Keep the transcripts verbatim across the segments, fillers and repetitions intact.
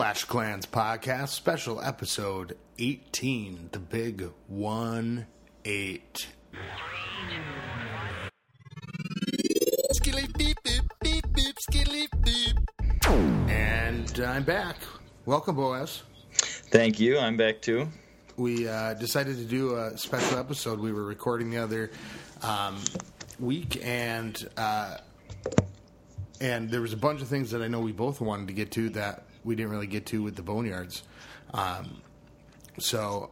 Clash of Clans podcast, special episode eighteen, the big one eight. And I'm back. Welcome, Boaz. Thank you. I'm back too. We uh, decided to do a special episode. We were recording the other um, week, and uh, and there was a bunch of things that I know we both wanted to get to that we didn't really get to with the Boneyards. Um, so,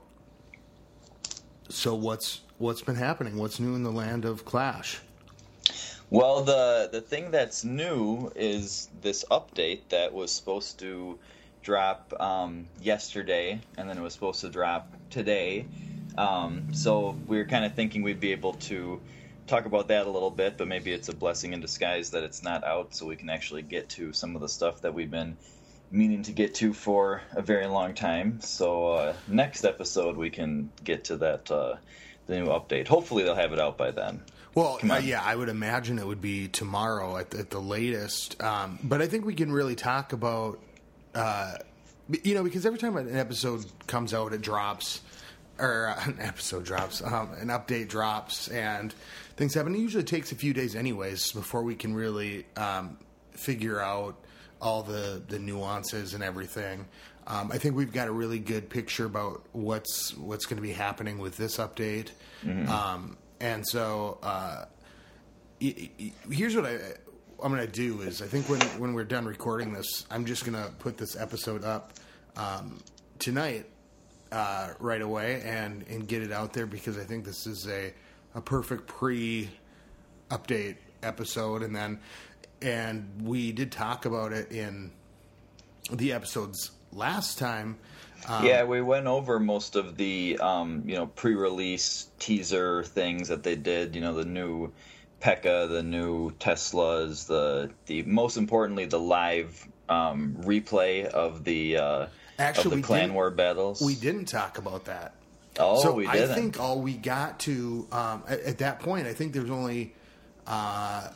so what's what's been happening? What's new in the land of Clash? Well, the the thing that's new is this update that was supposed to drop um, yesterday, and then it was supposed to drop today. Um, so we were kind of thinking we'd be able to talk about that a little bit, but maybe it's a blessing in disguise that it's not out, so we can actually get to some of the stuff that we've been meaning to get to for a very long time. So uh, next episode we can get to that uh, the new update. Hopefully they'll have it out by then. Well, uh, yeah, I would imagine it would be tomorrow at the, at the latest. Um, but I think we can really talk about, uh, you know, because every time an episode comes out, it drops, or uh, an episode drops, um, an update drops, and things happen. It usually takes a few days anyways before we can really um, figure out all the, the nuances and everything. Um, I think we've got a really good picture about what's what's going to be happening with this update. Mm-hmm. Um, and so uh, y- y- here's what I, I'm going to do is I think when, when we're done recording this, I'm just going to put this episode up um, tonight uh, right away and, and get it out there because I think this is a, a perfect pre-update episode. And then And we did talk about it in the episodes last time. Um, yeah, we went over most of the um, you know pre-release teaser things that they did. You know, the new P E K K A, the new Teslas, the the most importantly the live um, replay of the uh, Actually, of the Clan War battles. We didn't talk about that. Oh, so we didn't. I think all we got to um, at, at that point, I think there was only. Uh,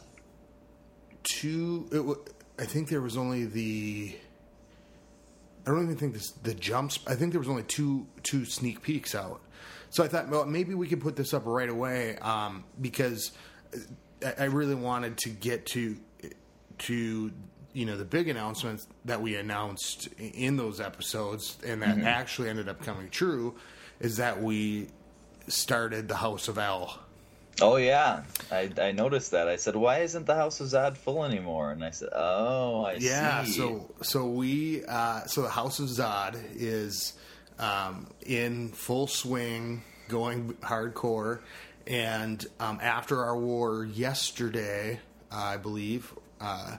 Two, it w- I think there was only the. I don't even think this the jumps. I think there was only two two sneak peeks out. So I thought, well, maybe we could put this up right away um, because I, I really wanted to get to to you know the big announcements that we announced in those episodes, and that mm-hmm. actually ended up coming true. Is that we started the House of L. Oh, yeah. I, I noticed that. I said, why isn't the House of Zod full anymore? And I said, oh, I yeah, see. Yeah, so so we uh, so the House of Zod is um, in full swing, going hardcore. And um, after our war yesterday, I believe, uh,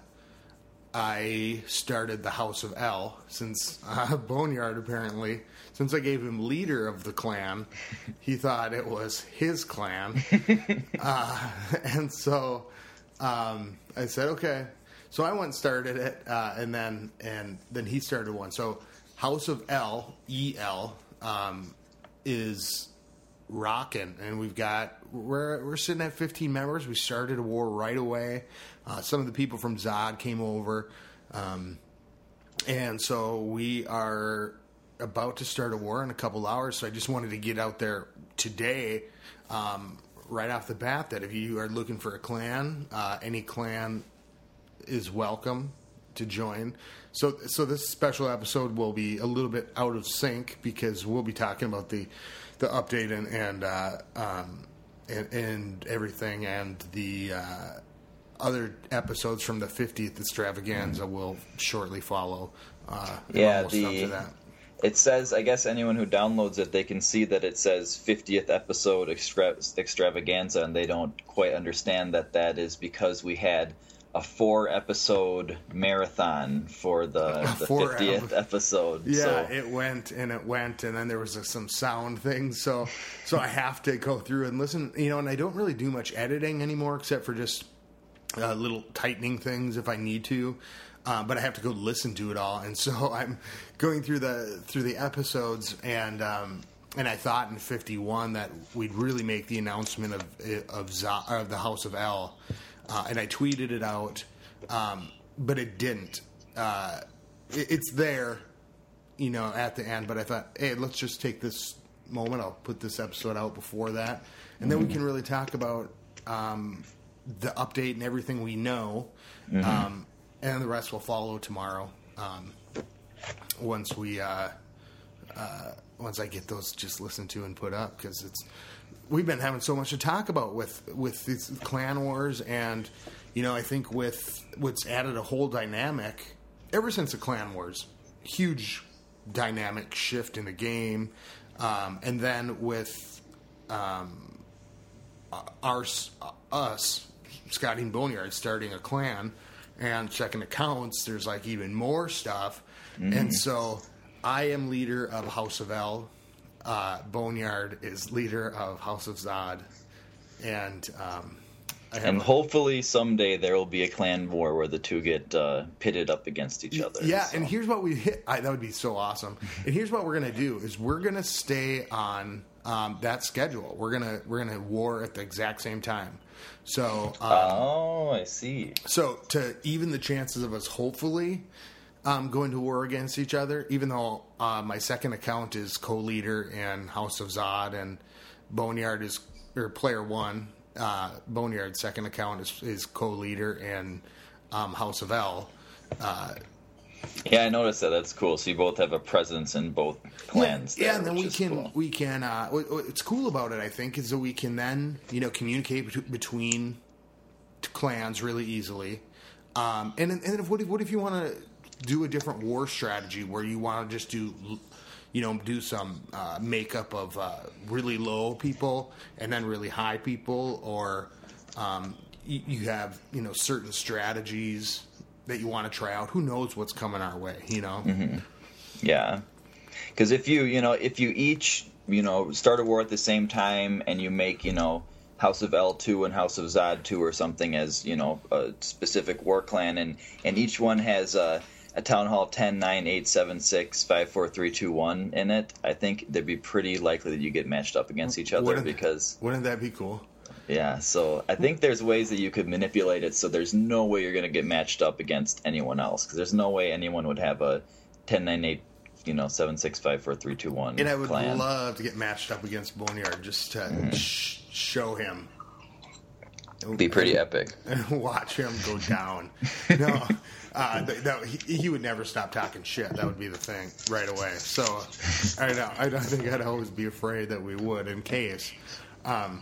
I started the House of L, since uh, Boneyard apparently, since I gave him leader of the clan, he thought it was his clan. uh, and so um, I said, okay. So I went and started it, uh, and then and then he started one. So House of L, E L, um, is rocking, and we've got we're we're sitting at fifteen members. We started a war right away. Uh, some of the people from Zod came over, um, and so we are about to start a war in a couple hours. So I just wanted to get out there today, um, right off the bat, that if you are looking for a clan, uh, any clan is welcome to join. So, so this special episode will be a little bit out of sync because we'll be talking about the the update and and uh, um, and, and everything, and the uh, other episodes from the fiftieth extravaganza will shortly follow. Uh, yeah, the that. It says, I guess anyone who downloads it, they can see that it says fiftieth episode extra, extravaganza, and they don't quite understand that that is because we had a four episode marathon for the, the fiftieth episode. Yeah, so. it went and it went, and then there was uh, some sound things. So, so I have to go through and listen. You know, and I don't really do much editing anymore, except for just uh, little tightening things if I need to. Uh, but I have to go listen to it all, and so I'm going through the through the episodes, and um, and I thought in fifty-one that we'd really make the announcement of of, Z- of the House of L, uh, and I tweeted it out, um, but it didn't. Uh, it, it's there, you know, at the end. But I thought, hey, let's just take this moment. I'll put this episode out before that, and then mm-hmm. we can really talk about um, the update and everything we know, mm-hmm. um, and the rest will follow tomorrow. Um, once we, uh, uh, once I get those just listened to and put up, because it's we've been having so much to talk about with with these clan wars, and you know, I think with what's added a whole dynamic ever since the clan wars, huge dynamic shift in the game, um, and then with um, our us Scotty and Boneyard starting a clan and checking accounts, there's like even more stuff. Mm-hmm. And so I am leader of House of L. Uh, Boneyard is leader of House of Zod. And um, I have and a, hopefully someday there will be a clan war where the two get uh, pitted up against each other. Yeah, so. and here's what we hit. I, that would be so awesome. And here's what we're going to do is we're going to stay on um, that schedule. We're going to we're going to war at the exact same time. So um, oh, I see. So to even the chances of us hopefully um, going to war against each other, even though uh, my second account is co-leader in House of Zod and Boneyard is or player one. Uh, Boneyard's second account is, is co-leader in um, House of L. Uh, yeah, I noticed that. That's cool. So you both have a presence in both clans. Yeah, there, yeah and then we can cool. we can. Uh, what's cool about it, I think, is that we can then you know communicate bet- between clans really easily. Um, and and if, what if what if you want to do a different war strategy where you want to just do you know do some uh, makeup of uh, really low people and then really high people, or um, you, you have you know certain strategies that you want to try out. Who knows what's coming our way, you know? Mm-hmm. Yeah. Because if you, you know, if you each, you know, start a war at the same time and you make, you know, House of L two and House of Zod two or something as, you know, a specific war clan, and, and each one has a, a Town Hall ten, nine, eight, seven, six, five, four, three, two, one in it, I think they'd be pretty likely that you get matched up against each other. Wouldn't, because... Wouldn't that be cool? Yeah, so I think there's ways that you could manipulate it so there's no way you're going to get matched up against anyone else, because there's no way anyone would have a ten, nine, eight, you know, seven, six, five, four, three, two, one And I would clan. love to get matched up against Boneyard just to mm-hmm. sh- show him. It'd be pretty epic. And watch him go down. no, uh, th- no he, he would never stop talking shit. That would be the thing right away. So I know. I don't think I'd always be afraid that we would in case. Um,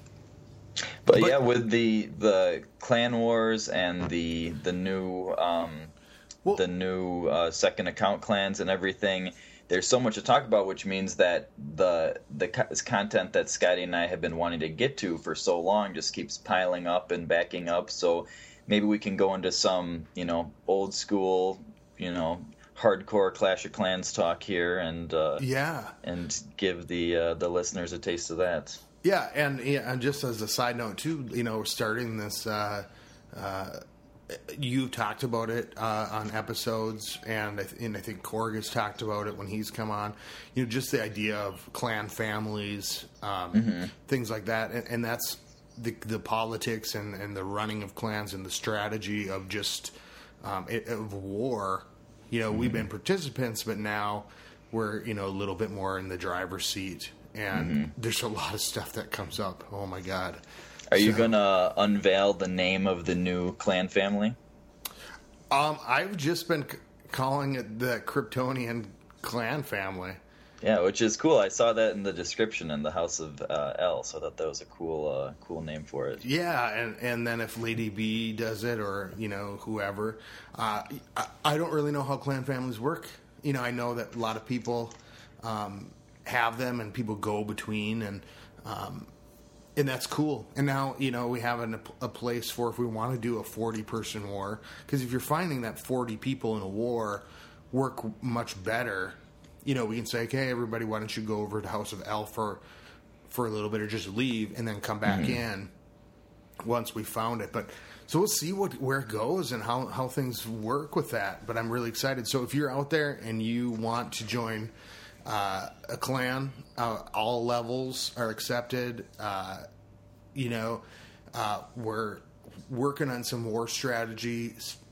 But, but yeah, with the the clan wars and the the new um, well, the new uh, second account clans and everything, there's so much to talk about, which means that the the co- content that Scotty and I have been wanting to get to for so long just keeps piling up and backing up. So maybe we can go into some you know old school you know hardcore Clash of Clans talk here and uh, yeah and give the uh, the listeners a taste of that. Yeah, and and just as a side note too, you know, starting this, uh, uh, you talked about it uh, on episodes, and I, th- and I think Korg has talked about it when he's come on. You know, just the idea of clan families, um, mm-hmm. things like that, and, and that's the the politics and, and the running of clans and the strategy of just um, it, of war. You know, mm-hmm. we've been participants, but now we're you know a little bit more in the driver's seat. And mm-hmm. there's a lot of stuff that comes up. Oh, my God. Are so, you going to unveil the name of the new clan family? Um, I've just been c- calling it the Kryptonian clan family. Yeah, which is cool. I saw that in the description in the House of uh, L, so I thought that was a cool uh, cool name for it. Yeah, and, and then if Lady B does it or, you know, whoever. Uh, I, I don't really know how clan families work. You know, I know that a lot of people... Um, have them and people go between and um, and that's cool. And now you know we have an, a place for if we want to do a forty person war, because if you're finding that forty people in a war work much better, you know we can say, okay, everybody, why don't you go over to House of L for for a little bit or just leave and then come back mm-hmm. in once we found it. But so we'll see what where it goes and how how things work with that. But I'm really excited. So if you're out there and you want to join Uh, a clan, uh, all levels are accepted. Uh, you know, uh, we're working on some war strategy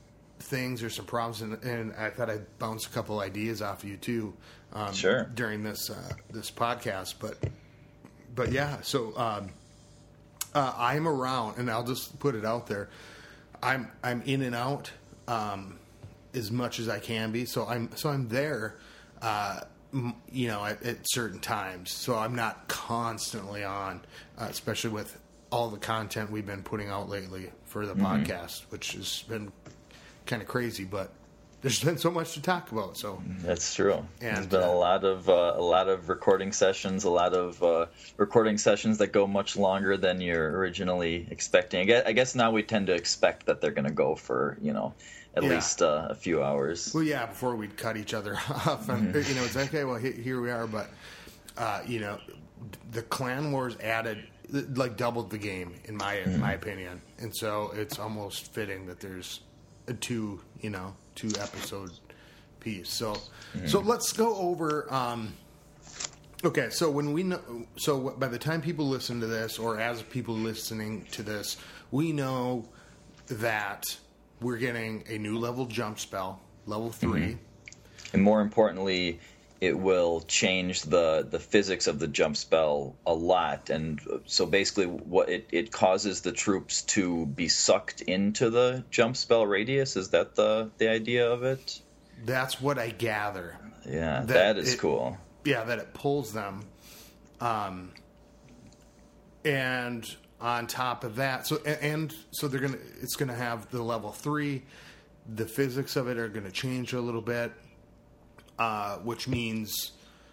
things or some problems, and, and I thought I'd bounce a couple ideas off of you too. Um, Sure. During this uh, this podcast, but but yeah, so um, uh, I'm around, and I'll just put it out there. I'm I'm in and out um, as much as I can be, so I'm so I'm there. Uh, you know, at, at certain times. So I'm not constantly on, uh, especially with all the content we've been putting out lately for the mm-hmm. podcast, which has been kind of crazy, but there's been so much to talk about. So that's true. And, There's been uh, a lot of uh, a lot of recording sessions, a lot of uh, recording sessions that go much longer than you're originally expecting. I guess, I guess now we tend to expect that they're going to go for, you know, at yeah. least uh, a few hours. Well, yeah, before we'd cut each other off. And, mm-hmm. you know, it's like, okay, well, here we are. But, uh, you know, the Clan Wars added, like, doubled the game, in my mm-hmm. in my opinion. And so it's almost fitting that there's a two, you know, two episode piece. So, mm-hmm. so let's go over. Um, okay, so when we know, so by the time people listen to this, or as people listening to this, we know that we're getting a new level jump spell, level three. Mm-hmm. And more importantly, it will change the, the physics of the jump spell a lot. And so basically what it, it causes the troops to be sucked into the jump spell radius. Is that the, the idea of it? That's what I gather. Yeah, that, that is it, cool. Yeah, that it pulls them. Um, and... On top of that, so and so they're gonna. It's gonna have the level three. The physics of it are gonna change a little bit, uh, which means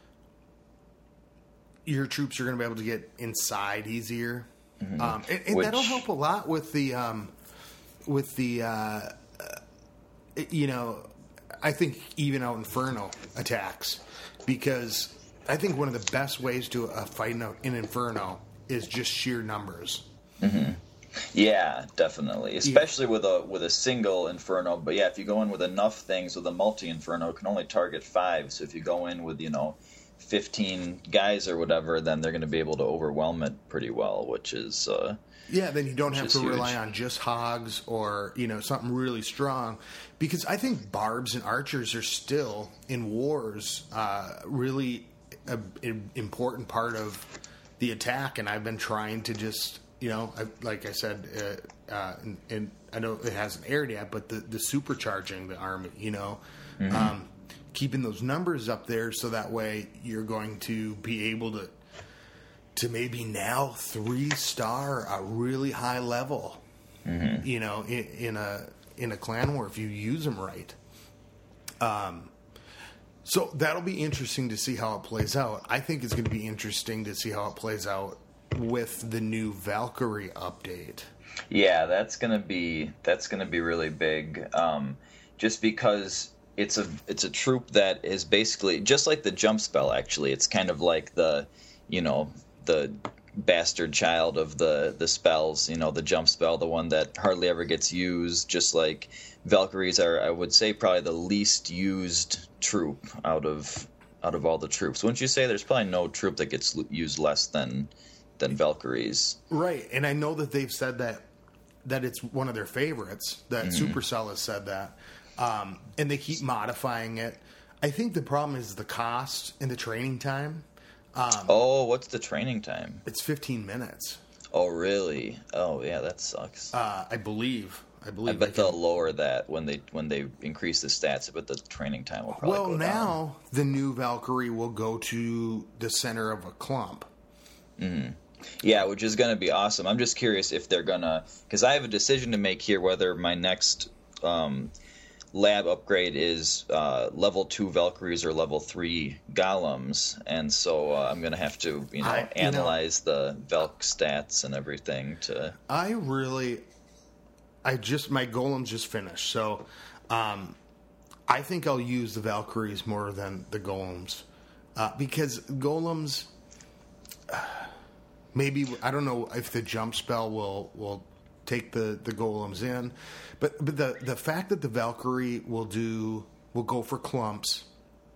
your troops are gonna be able to get inside easier, mm-hmm. um, and, and which... that'll help a lot with the um, with the uh, uh, you know, I think even out Inferno attacks, because I think one of the best ways to uh, fight in Inferno is just sheer numbers. Mm-hmm. Yeah, definitely. Especially yeah. with a with a single Inferno. But yeah, if you go in with enough things, with a multi Inferno, it can only target five. So if you go in with, you know, fifteen guys or whatever, then they're going to be able to overwhelm it pretty well, which is uh, yeah. Then you don't have to huge. rely on just hogs or, you know, something really strong, because I think barbs and archers are still in wars uh, really an important part of the attack, and I've been trying to just, you know, I, like I said, uh, uh, and, and I know it hasn't aired yet, but the, the supercharging the army, you know, mm-hmm. um, keeping those numbers up there so that way you're going to be able to to maybe now three star a really high level, mm-hmm. you know, in, in a in a clan war if you use them right. Um. So that'll be interesting to see how it plays out. I think it's going to be interesting to see how it plays out with the new Valkyrie update. Yeah, that's going to be that's going to be really big. Um, just because it's a it's a troop that is basically just like the jump spell. Actually, it's kind of like the, you know, the bastard child of the the spells. You know, the jump spell, the one that hardly ever gets used. Just like Valkyries are, I would say, probably the least used troop out of out of all the troops. Wouldn't you say there's probably no troop that gets used less than than Valkyries? Right, and I know that they've said that that it's one of their favorites. That mm-hmm. Supercell has said that, um, and they keep modifying it. I think the problem is the cost and the training time. Um, oh, what's the training time? It's fifteen minutes. Oh, really? Oh, yeah, that sucks. Uh, I believe. I believe. I bet they'll lower that when they when they increase the stats, but the training time will probably well, go down. Well, now the new Valkyrie will go to the center of a clump. Mm-hmm. Yeah, which is going to be awesome. I'm just curious if they're going to... Because I have a decision to make here whether my next um, lab upgrade is uh, level two Valkyries or level three Golems. And so uh, I'm going to have to, you know, I, you analyze know, the Valk stats and everything to... I really... I just... My Golems just finished, so... Um, I think I'll use the Valkyries more than the Golems. Uh, because Golems... Uh, maybe, I don't know if the jump spell will, will take the, the Golems in. But but the, the fact that the Valkyrie will do... will go for clumps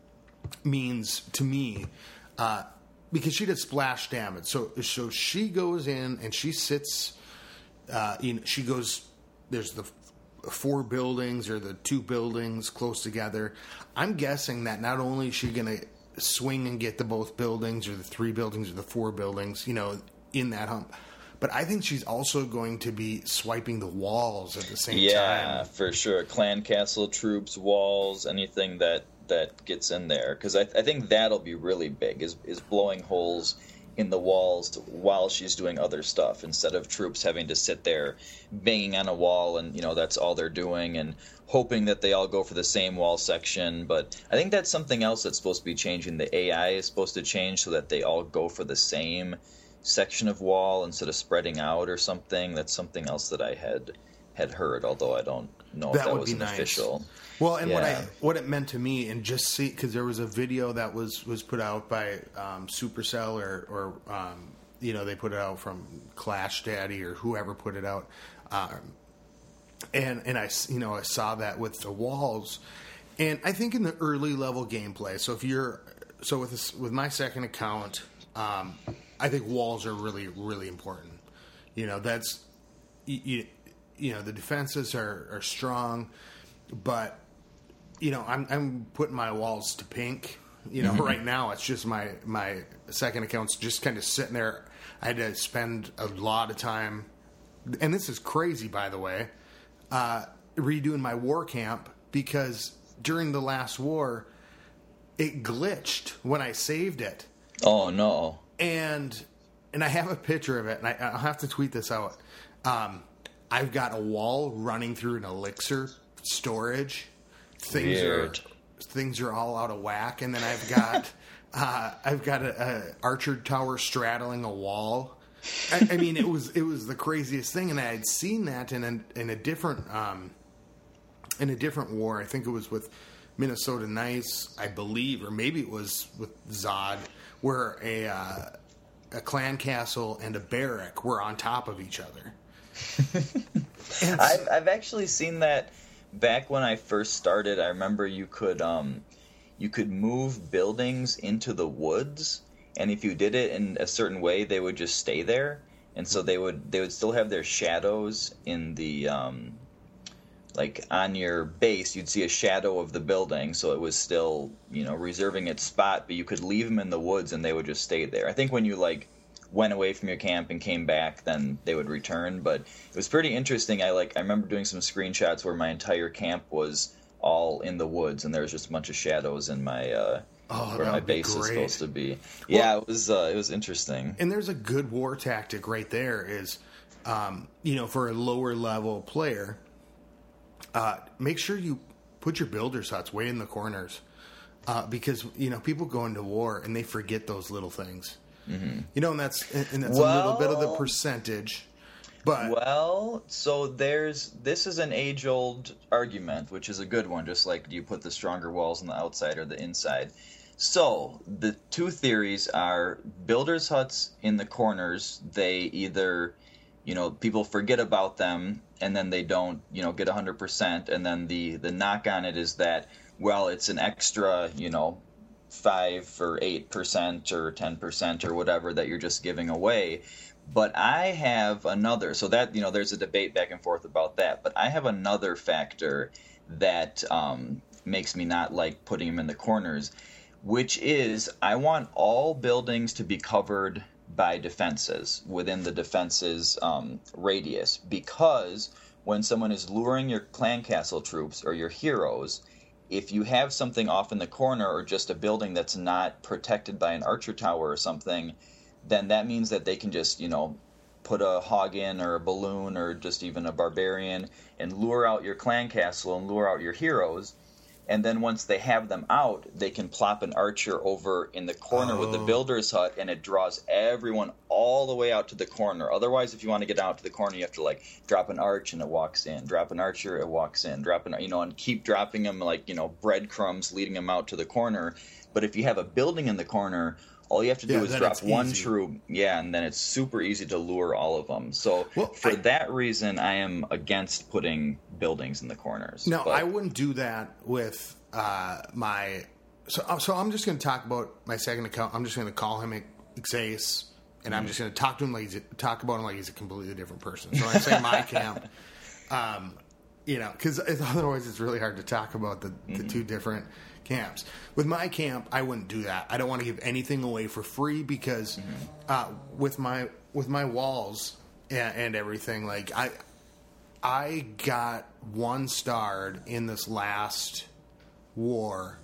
means, to me... Uh, because she did splash damage. So, so she goes in and she sits... Uh, in, she goes... There's the four buildings or the two buildings close together. I'm guessing that not only is she going to swing and get the both buildings or the three buildings or the four buildings, you know, in that hump, but I think she's also going to be swiping the walls at the same yeah, time. Yeah, for sure. Clan castle troops, walls, anything that, that gets in there. Because I, I think that'll be really big, is, is blowing holes in the walls to, while she's doing other stuff, instead of troops having to sit there banging on a wall and, you know, that's all they're doing and hoping that they all go for the same wall section. But I think that's something else that's supposed to be changing. The A I is supposed to change so that they all go for the same section of wall instead of spreading out or something. That's something else that I had had heard, although I don't know that if that would was be an nice. official. Well, and yeah. what I what it meant to me, and just see, because there was a video that was, was put out by um, Supercell or, or um, you know, they put it out from Clash Daddy or whoever put it out, um, and and I you know I saw that with the walls, and I think in the early level gameplay. So if you're so with this, with my second account, um, I think walls are really really important. You know, that's you, you know the defenses are, are strong, but you know, I'm I'm putting my walls to pink. You know, mm-hmm. right now it's just my my second account's just kind of sitting there. I had to spend a lot of time, and this is crazy, by the way, uh, redoing my war camp because during the last war, it glitched when I saved it. Oh no! And and I have a picture of it, and I, I'll have to tweet this out. Um, I've got a wall running through an elixir storage. Things Weird. are things are all out of whack, and then I've got uh, I've got a, a archer tower straddling a wall. I, I mean, it was it was the craziest thing, and I had seen that in a in a different um, in a different war. I think it was with Minnesota Knights, I believe, or maybe it was with Zod, where a uh, a clan castle and a barrack were on top of each other. I've I've actually seen that. Back when I first started, I remember you could um, you could move buildings into the woods, and if you did it in a certain way, they would just stay there, and so they would they would still have their shadows in the um, like on your base. You'd see a shadow of the building, so it was still, you know, reserving its spot, but you could leave them in the woods, and they would just stay there. I think when you like went away from your camp and came back, then they would return. But it was pretty interesting. I like I remember doing some screenshots where my entire camp was all in the woods, and there was just a bunch of shadows in my uh, oh, where my base is supposed to be. Well, yeah, it was uh, it was interesting. And there's a good war tactic right there. Is um, you know, for a lower level player, uh, make sure you put your builders huts way in the corners, uh, because you know people go into war and they forget those little things. Mm-hmm. You know, and that's and that's well, a little bit of the percentage. But well, so there's this is an age-old argument, which is a good one. Just like, do you put the stronger walls on the outside or the inside? So the two theories are builders' huts in the corners. They either, you know, people forget about them and then they don't, you know, get one hundred percent. And then the the knock on it is that, well, it's an extra, you know, five or eight percent or ten percent or whatever that you're just giving away. But I have another, so that, you know, there's a debate back and forth about that, but I have another factor that um, makes me not like putting them in the corners, which is I want all buildings to be covered by defenses within the defenses um, radius, because when someone is luring your clan castle troops or your heroes, if you have something off in the corner or just a building that's not protected by an archer tower or something, then that means that they can just, you know, put a hog in or a balloon or just even a barbarian and lure out your clan castle and lure out your heroes. And then once they have them out, they can plop an archer over in the corner oh. with the builder's hut, and it draws everyone all the way out to the corner. Otherwise, if you want to get out to the corner, you have to, like, drop an arch and it walks in. Drop an archer, it walks in. Drop an, you know, and keep dropping them like, you know, breadcrumbs, leading them out to the corner. But if you have a building in the corner, all you have to do yeah, is drop one troop, yeah, and then it's super easy to lure all of them. So well, for I, that reason, I am against putting buildings in the corners. No, but. I wouldn't do that with uh, my... So, so I'm just going to talk about my second account. I'm just going to call him Xace, and mm-hmm. I'm just going to talk to him like he's, talk about him like he's a completely different person. So when I say my camp, um, you know, because otherwise it's really hard to talk about the, the mm-hmm. two different camps. With my camp, I wouldn't do that. I don't want to give anything away for free because mm-hmm. uh, with my with my walls and, and everything, like I I got one starred in this last war,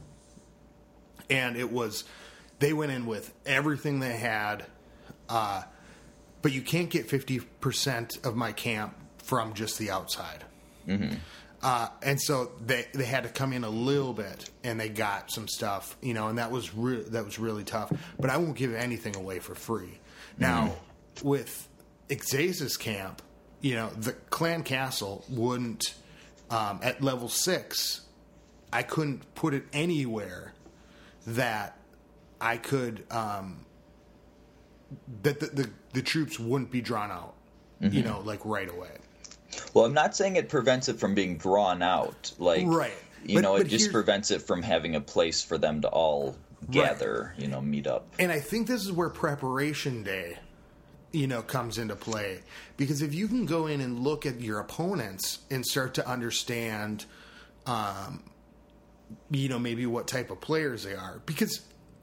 and it was they went in with everything they had, uh, but you can't get fifty percent of my camp from just the outside. Mm-hmm. Uh, and so they they had to come in a little bit, and they got some stuff, you know, and that was re- that was really tough. But I won't give anything away for free. Now, mm-hmm. with Ixaza's camp, you know, the clan castle wouldn't um, at level six. I couldn't put it anywhere that I could um, that the, the the troops wouldn't be drawn out, mm-hmm. you know, like right away. Well, I'm not saying it prevents it from being drawn out. Like, right. you but, know, but it just prevents it from having a place for them to all gather, right. you know, meet up. And I think this is where preparation day, you know, comes into play. Because if you can go in and look at your opponents and start to understand, um, you know, maybe what type of players they are. Because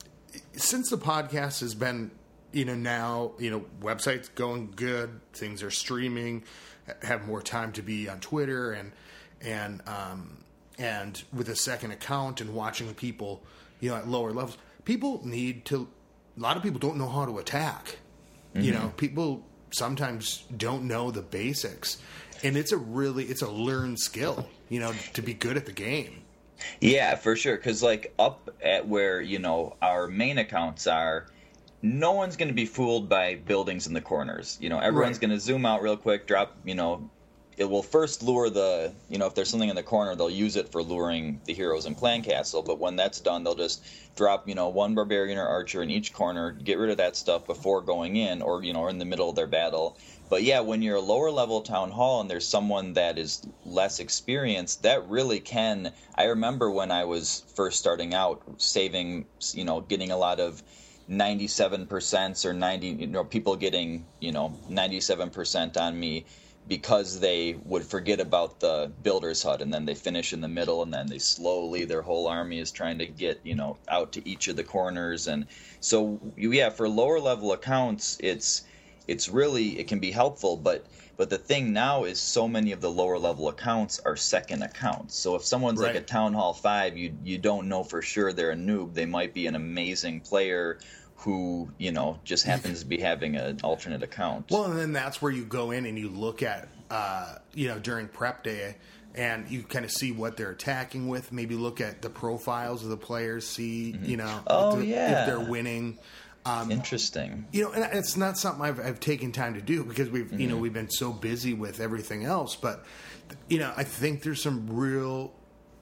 since the podcast has been, you know, now, you know, website's going good, things are streaming, have more time to be on Twitter and and um, and with a second account and watching people, you know, at lower levels. People need to. A lot of people don't know how to attack. Mm-hmm. You know, people sometimes don't know the basics, and it's a really it's a learned skill. You know, to be good at the game. Yeah, for sure. Because like up at where you know our main accounts are. No one's going to be fooled by buildings in the corners. You know, everyone's right. going to zoom out real quick, drop, you know, it will first lure the, you know, if there's something in the corner, they'll use it for luring the heroes in Clan Castle. But when that's done, they'll just drop, you know, one barbarian or archer in each corner, get rid of that stuff before going in or, you know, or in the middle of their battle. But yeah, when you're a lower level town hall and there's someone that is less experienced, that really can. I remember when I was first starting out, saving, you know, getting a lot of ninety-seven percent or ninety, you know, people getting, you know, ninety-seven percent on me because they would forget about the builder's hut and then they finish in the middle and then they slowly, their whole army is trying to get, you know, out to each of the corners. And so, yeah, for lower level accounts, it's, it's really, it can be helpful, but But the thing now is so many of the lower level accounts are second accounts. So if someone's right. like a Town Hall five, you you don't know for sure they're a noob. They might be an amazing player who, you know, just happens to be having an alternate account. Well, and then that's where you go in and you look at, uh, you know, during prep day, and you kind of see what they're attacking with. Maybe look at the profiles of the players, see, mm-hmm. you know, oh, if, yeah. if they're winning. Um, Interesting. You know, and it's not something I've, I've taken time to do because we've, mm-hmm. you know, we've been so busy with everything else. But, you know, I think there's some real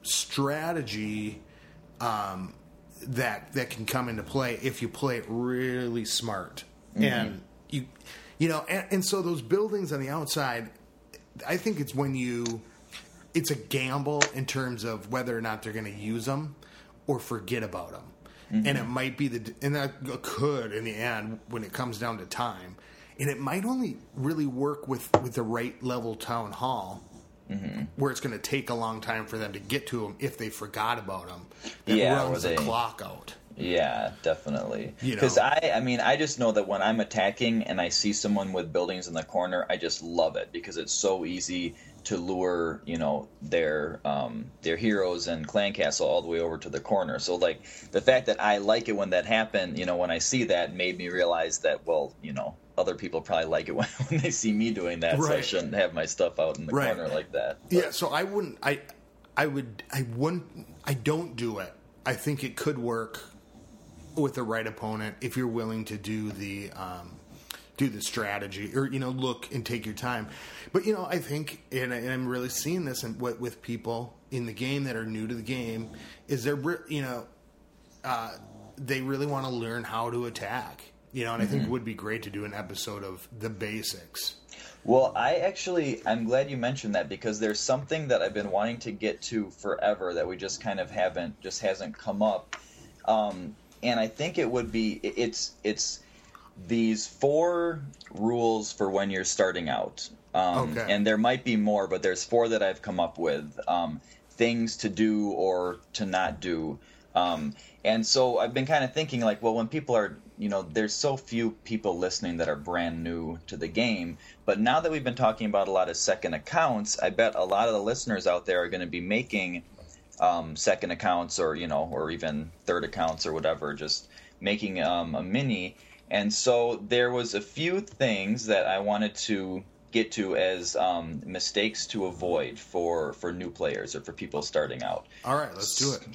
strategy um, that that can come into play if you play it really smart. Mm-hmm. And you, you know, and, and so those buildings on the outside, I think it's when you, it's a gamble in terms of whether or not they're going to use them or forget about them. Mm-hmm. And it might be the, and that could in the end when it comes down to time, and it might only really work with, with the right level town hall, mm-hmm. where it's going to take a long time for them to get to them if they forgot about them. That yeah, runs they, the clock out. Yeah, definitely. Because you know? I, I mean, I just know that when I'm attacking and I see someone with buildings in the corner, I just love it because it's so easy to lure, you know, their um, their heroes and Clan Castle all the way over to the corner. So, like, the fact that I like it when that happened, you know, when I see that made me realize that, well, you know, other people probably like it when, when they see me doing that, right. So I shouldn't have my stuff out in the right. corner like that. But. Yeah, so I wouldn't, I, I would, I wouldn't, I don't do it. I think it could work with the right opponent if you're willing to do the um, do the strategy or, you know, look and take your time. But, you know, I think, and, I, and I'm really seeing this in, with, with people in the game that are new to the game, is they're, you know, uh, they really want to learn how to attack. You know, and mm-hmm. I think it would be great to do an episode of the basics. Well, I actually, I'm glad you mentioned that because there's something that I've been wanting to get to forever that we just kind of haven't, just hasn't come up. Um, and I think it would be, it's, it's these four rules for when you're starting out. Um, Okay. And there might be more, but there's four that I've come up with. Um, things to do or to not do. Um, and so I've been kind of thinking, like, well, when people are, you know, there's so few people listening that are brand new to the game. But now that we've been talking about a lot of second accounts, I bet a lot of the listeners out there are going to be making um, second accounts or, you know, or even third accounts or whatever, just making um, a mini. And so there was a few things that I wanted to get to as um, mistakes to avoid for, for new players or for people starting out. All right, let's do it.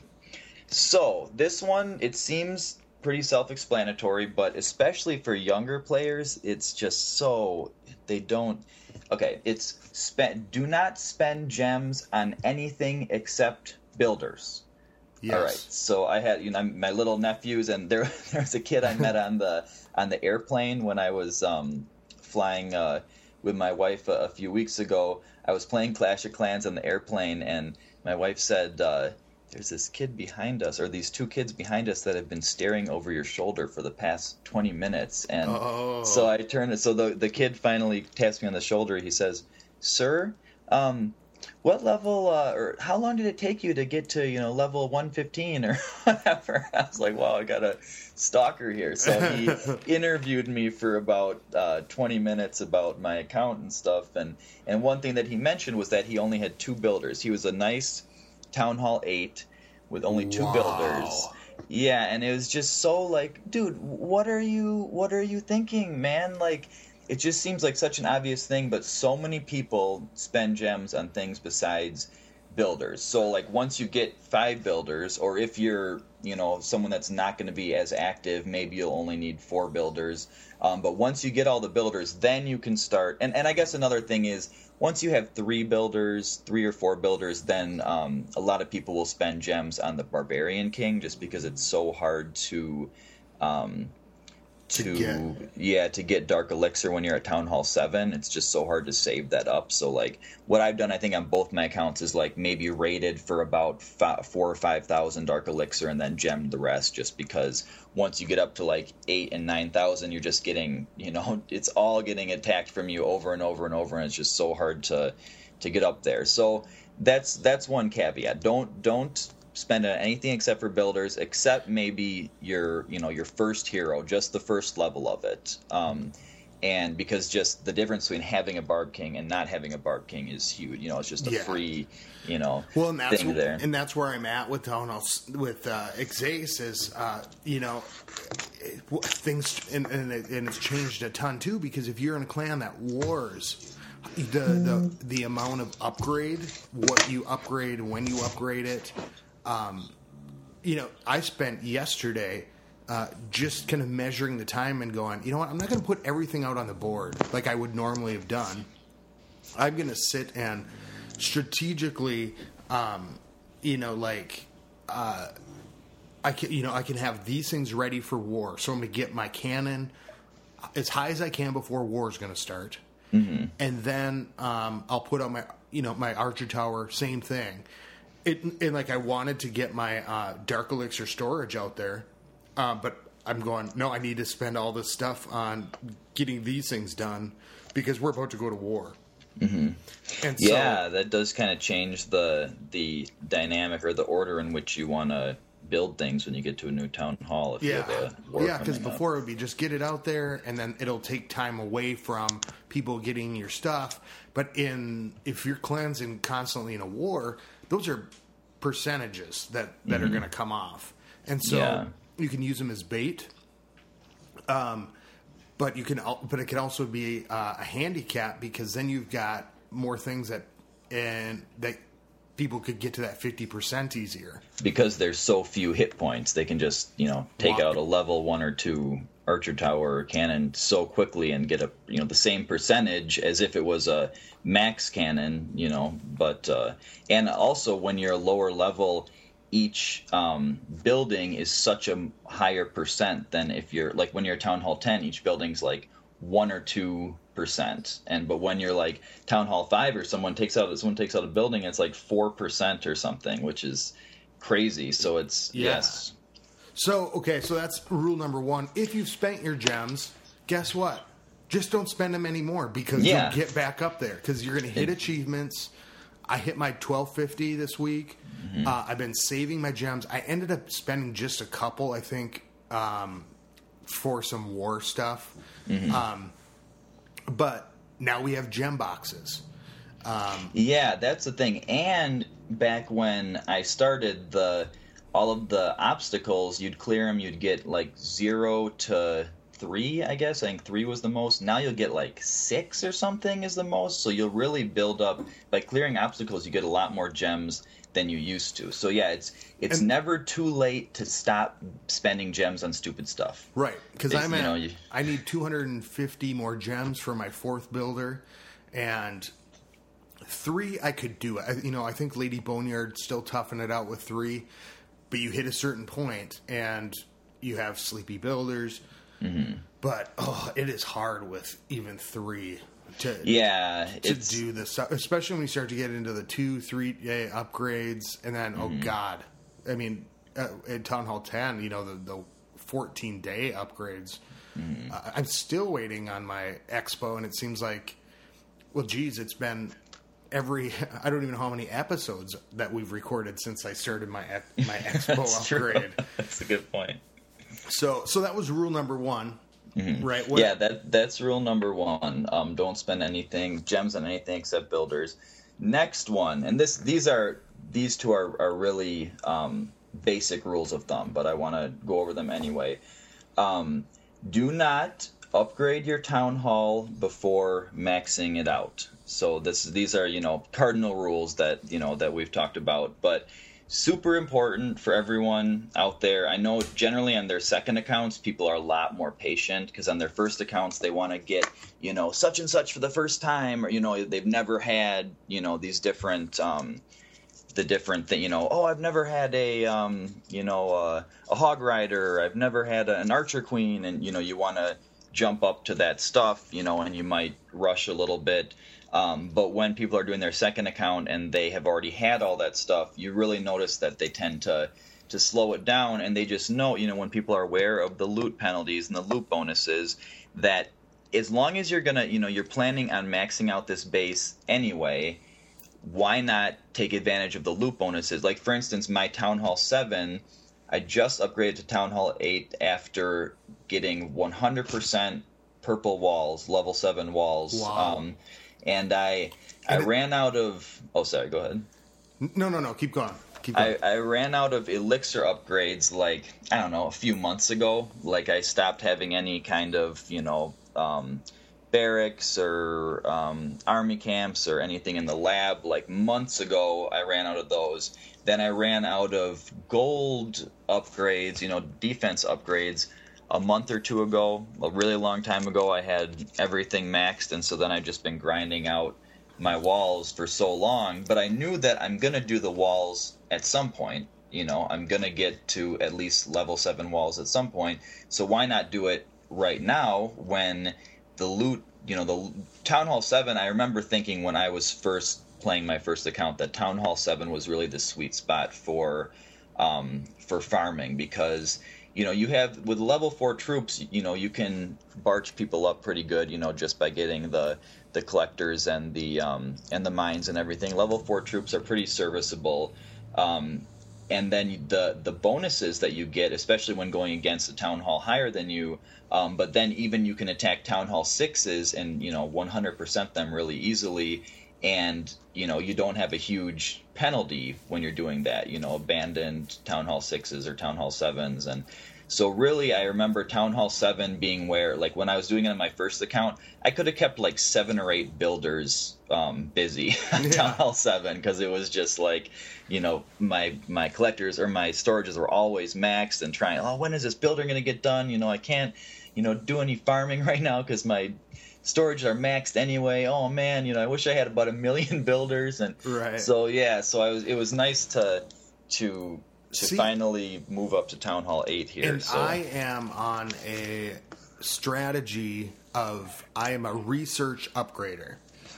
So this one, it seems pretty self-explanatory, but especially for younger players, it's just so they don't. Okay, it's spend. Do not spend gems on anything except builders. Yes. All right. So I had, you know, my little nephews, and there there's a kid I met on the on the airplane when I was um, flying uh, with my wife a, a few weeks ago. I was playing Clash of Clans on the airplane, and my wife said, Uh, there's this kid behind us, or these two kids behind us that have been staring over your shoulder for the past twenty minutes. And oh. so I turned, so the the kid finally taps me on the shoulder. He says, "Sir, um, what level, uh, or how long did it take you to get to, you know, level one fifteen or whatever?" I was like, wow, I got a stalker here. So he interviewed me for about uh, twenty minutes about my account and stuff. And, and one thing that he mentioned was that he only had two builders. He was a nice Town Hall eight with only two wow. builders. Yeah, and it was just so like, dude, what are you what are you thinking, man? Like, it just seems like such an obvious thing, but so many people spend gems on things besides builders. So like once you get five builders, or if you're, you know, someone that's not going to be as active, maybe you'll only need four builders. Um, but once you get all the builders, then you can start. And, and I guess another thing is, once you have three builders, three or four builders, then um, a lot of people will spend gems on the Barbarian King just because it's so hard to, um, to, To get. yeah, to get Dark Elixir when you're at Town Hall seven. It's just so hard to save that up. So like what I've done, I think on both my accounts is like maybe rated for about five, four or five thousand Dark Elixir and then gemmed the rest, just because once you get up to like eight and nine thousand, you're just getting, you know, it's all getting attacked from you over and over and over, and it's just so hard to to get up there. So that's that's one caveat. Don't don't spend on anything except for builders, except maybe your, you know, your first hero, just the first level of it. Um, and because just the difference between having a Barb King and not having a Barb King is huge. You know, it's just a Yeah. free, you know, well, and that's thing wh- there. and that's where I'm at with Town Hall with uh, Xace is, uh, you know, it, w- things and and, it, and it's changed a ton too, because if you're in a clan that wars, the the the amount of upgrade, what you upgrade, when you upgrade it. Um, you know, I spent yesterday uh, just kind of measuring the time and going, you know what, I'm not going to put everything out on the board like I would normally have done. I'm going to sit and strategically, um, you know, like, uh, I can, you know, I can have these things ready for war. So I'm going to get my cannon as high as I can before war is going to start. Mm-hmm. And then um, I'll put on my, you know, my archer tower, same thing. It, and like I wanted to get my uh, Dark Elixir storage out there, uh, but I'm going, no, I need to spend all this stuff on getting these things done because we're about to go to war. Mm-hmm. And so, yeah, that does kind of change the the dynamic or the order in which you want to build things when you get to a new town hall. If yeah, you have a war yeah, because coming up. before it would be just get it out there, and then it'll take time away from people getting your stuff. But in if you're cleansing constantly in a war, those are percentages that, that mm-hmm. are going to come off. And so yeah. you can use them as bait. Um, but you can, but it can also be uh, a handicap, because then you've got more things that, and that people could get to that fifty percent easier. Because there's so few hit points, they can just, you know, take Walk. out a level one or two archer tower or cannon so quickly and get a, you know, the same percentage as if it was a max cannon, you know, but, uh, and also when you're a lower level, each um, building is such a higher percent than if you're, like when you're Town Hall ten, each building's like one or two percent, and but when you're like Town Hall five or someone takes out someone takes out a building, it's like four percent or something, which is crazy. So it's yeah. yes. So okay, so that's rule number one. If you've spent your gems, guess what? Just don't spend them anymore because Yeah. you'll get back up there because you're going to hit achievements. I hit my twelve fifty this week. Mm-hmm. Uh, I've been saving my gems. I ended up spending just a couple, I think, um, for some war stuff. Mm-hmm. Um, but now we have gem boxes. Um, yeah, that's the thing. And back when I started, the all of the obstacles, you'd clear them, you'd get like zero to three, I guess. I think three was the most. Now you'll get like six or something is the most. So you'll really build up. By clearing obstacles, you get a lot more gems than you used to. So yeah, it's it's and, never too late to stop spending gems on stupid stuff. Right, because I'm you at, know, you, I need two hundred fifty more gems for my fourth builder, and three I could do. I, you know, I think Lady Boneyard's still toughing it out with three, but you hit a certain point and you have sleepy builders. Mm-hmm. But oh, it is hard with even three. To, yeah, to it's, do this, especially when you start to get into the two, three day upgrades, and then mm-hmm. oh god, I mean, uh, in Town Hall ten, you know the the fourteen day upgrades. Mm-hmm. Uh, I'm still waiting on my Expo, and it seems like, well, geez, it's been every I don't even know how many episodes that we've recorded since I started my my Expo upgrade. True. That's a good point. So, so that was rule number one. Mm-hmm. Right. What? Yeah, that that's rule number one. Um, don't spend anything gems on anything except builders. Next one, and this these are these two are are really um, basic rules of thumb, but I want to go over them anyway. Um, do not upgrade your town hall before maxing it out. So this these are you know cardinal rules that you know that we've talked about, but. Super important for everyone out there. I know generally on their second accounts, people are a lot more patient because on their first accounts, they want to get, you know, such and such for the first time, or, you know, they've never had, you know, these different, um, the different thing, you know, oh, I've never had a, um, you know, uh, a hog rider. I've never had a, an archer queen. And, you know, you want to jump up to that stuff, you know, and you might rush a little bit. Um, but when people are doing their second account and they have already had all that stuff, you really notice that they tend to to slow it down, and they just know, you know, when people are aware of the loot penalties and the loot bonuses, that as long as you're gonna, you know, you're planning on maxing out this base anyway, why not take advantage of the loot bonuses? Like, for instance, my Town Hall seven, I just upgraded to Town Hall eight after getting one hundred percent purple walls, level seven walls. Wow. Um, And I I and it, ran out of... Oh, sorry, go ahead. No, no, no, keep going. Keep going. I, I ran out of elixir upgrades, like, I don't know, a few months ago. Like, I stopped having any kind of, you know, um, barracks or um, army camps or anything in the lab. Like, months ago, I ran out of those. Then I ran out of gold upgrades, you know, defense upgrades. A month or two ago, a really long time ago, I had everything maxed, and so then I've just been grinding out my walls for so long. But I knew that I'm going to do the walls at some point. You know, I'm going to get to at least level seven walls at some point. So why not do it right now when the loot, you know, the Town Hall seven, I remember thinking when I was first playing my first account that Town Hall seven was really the sweet spot for um, for farming because... You know, you have, with level four troops, you know, you can barge people up pretty good, you know, just by getting the the collectors and the um, and the mines and everything. Level four troops are pretty serviceable. Um, and then the the bonuses that you get, especially when going against a town hall higher than you, um, but then even you can attack town hall sixes and, you know, one hundred percent them really easily. And, you know, you don't have a huge penalty when you're doing that, you know, abandoned Town Hall sixes or Town Hall sevens. And so really, I remember Town Hall seven being where, like, when I was doing it on my first account, I could have kept, like, seven or eight builders um, busy on yeah. Town Hall seven because it was just, like, you know, my my collectors or my storages were always maxed and trying, oh, when is this builder going to get done? You know, I can't, you know, do any farming right now because my storage are maxed anyway. Oh man, you know, I wish I had about a million builders, and right. so yeah, so I was. It was nice to to to See, finally move up to Town Hall eight here. And so. I am on a strategy of I am a research upgrader.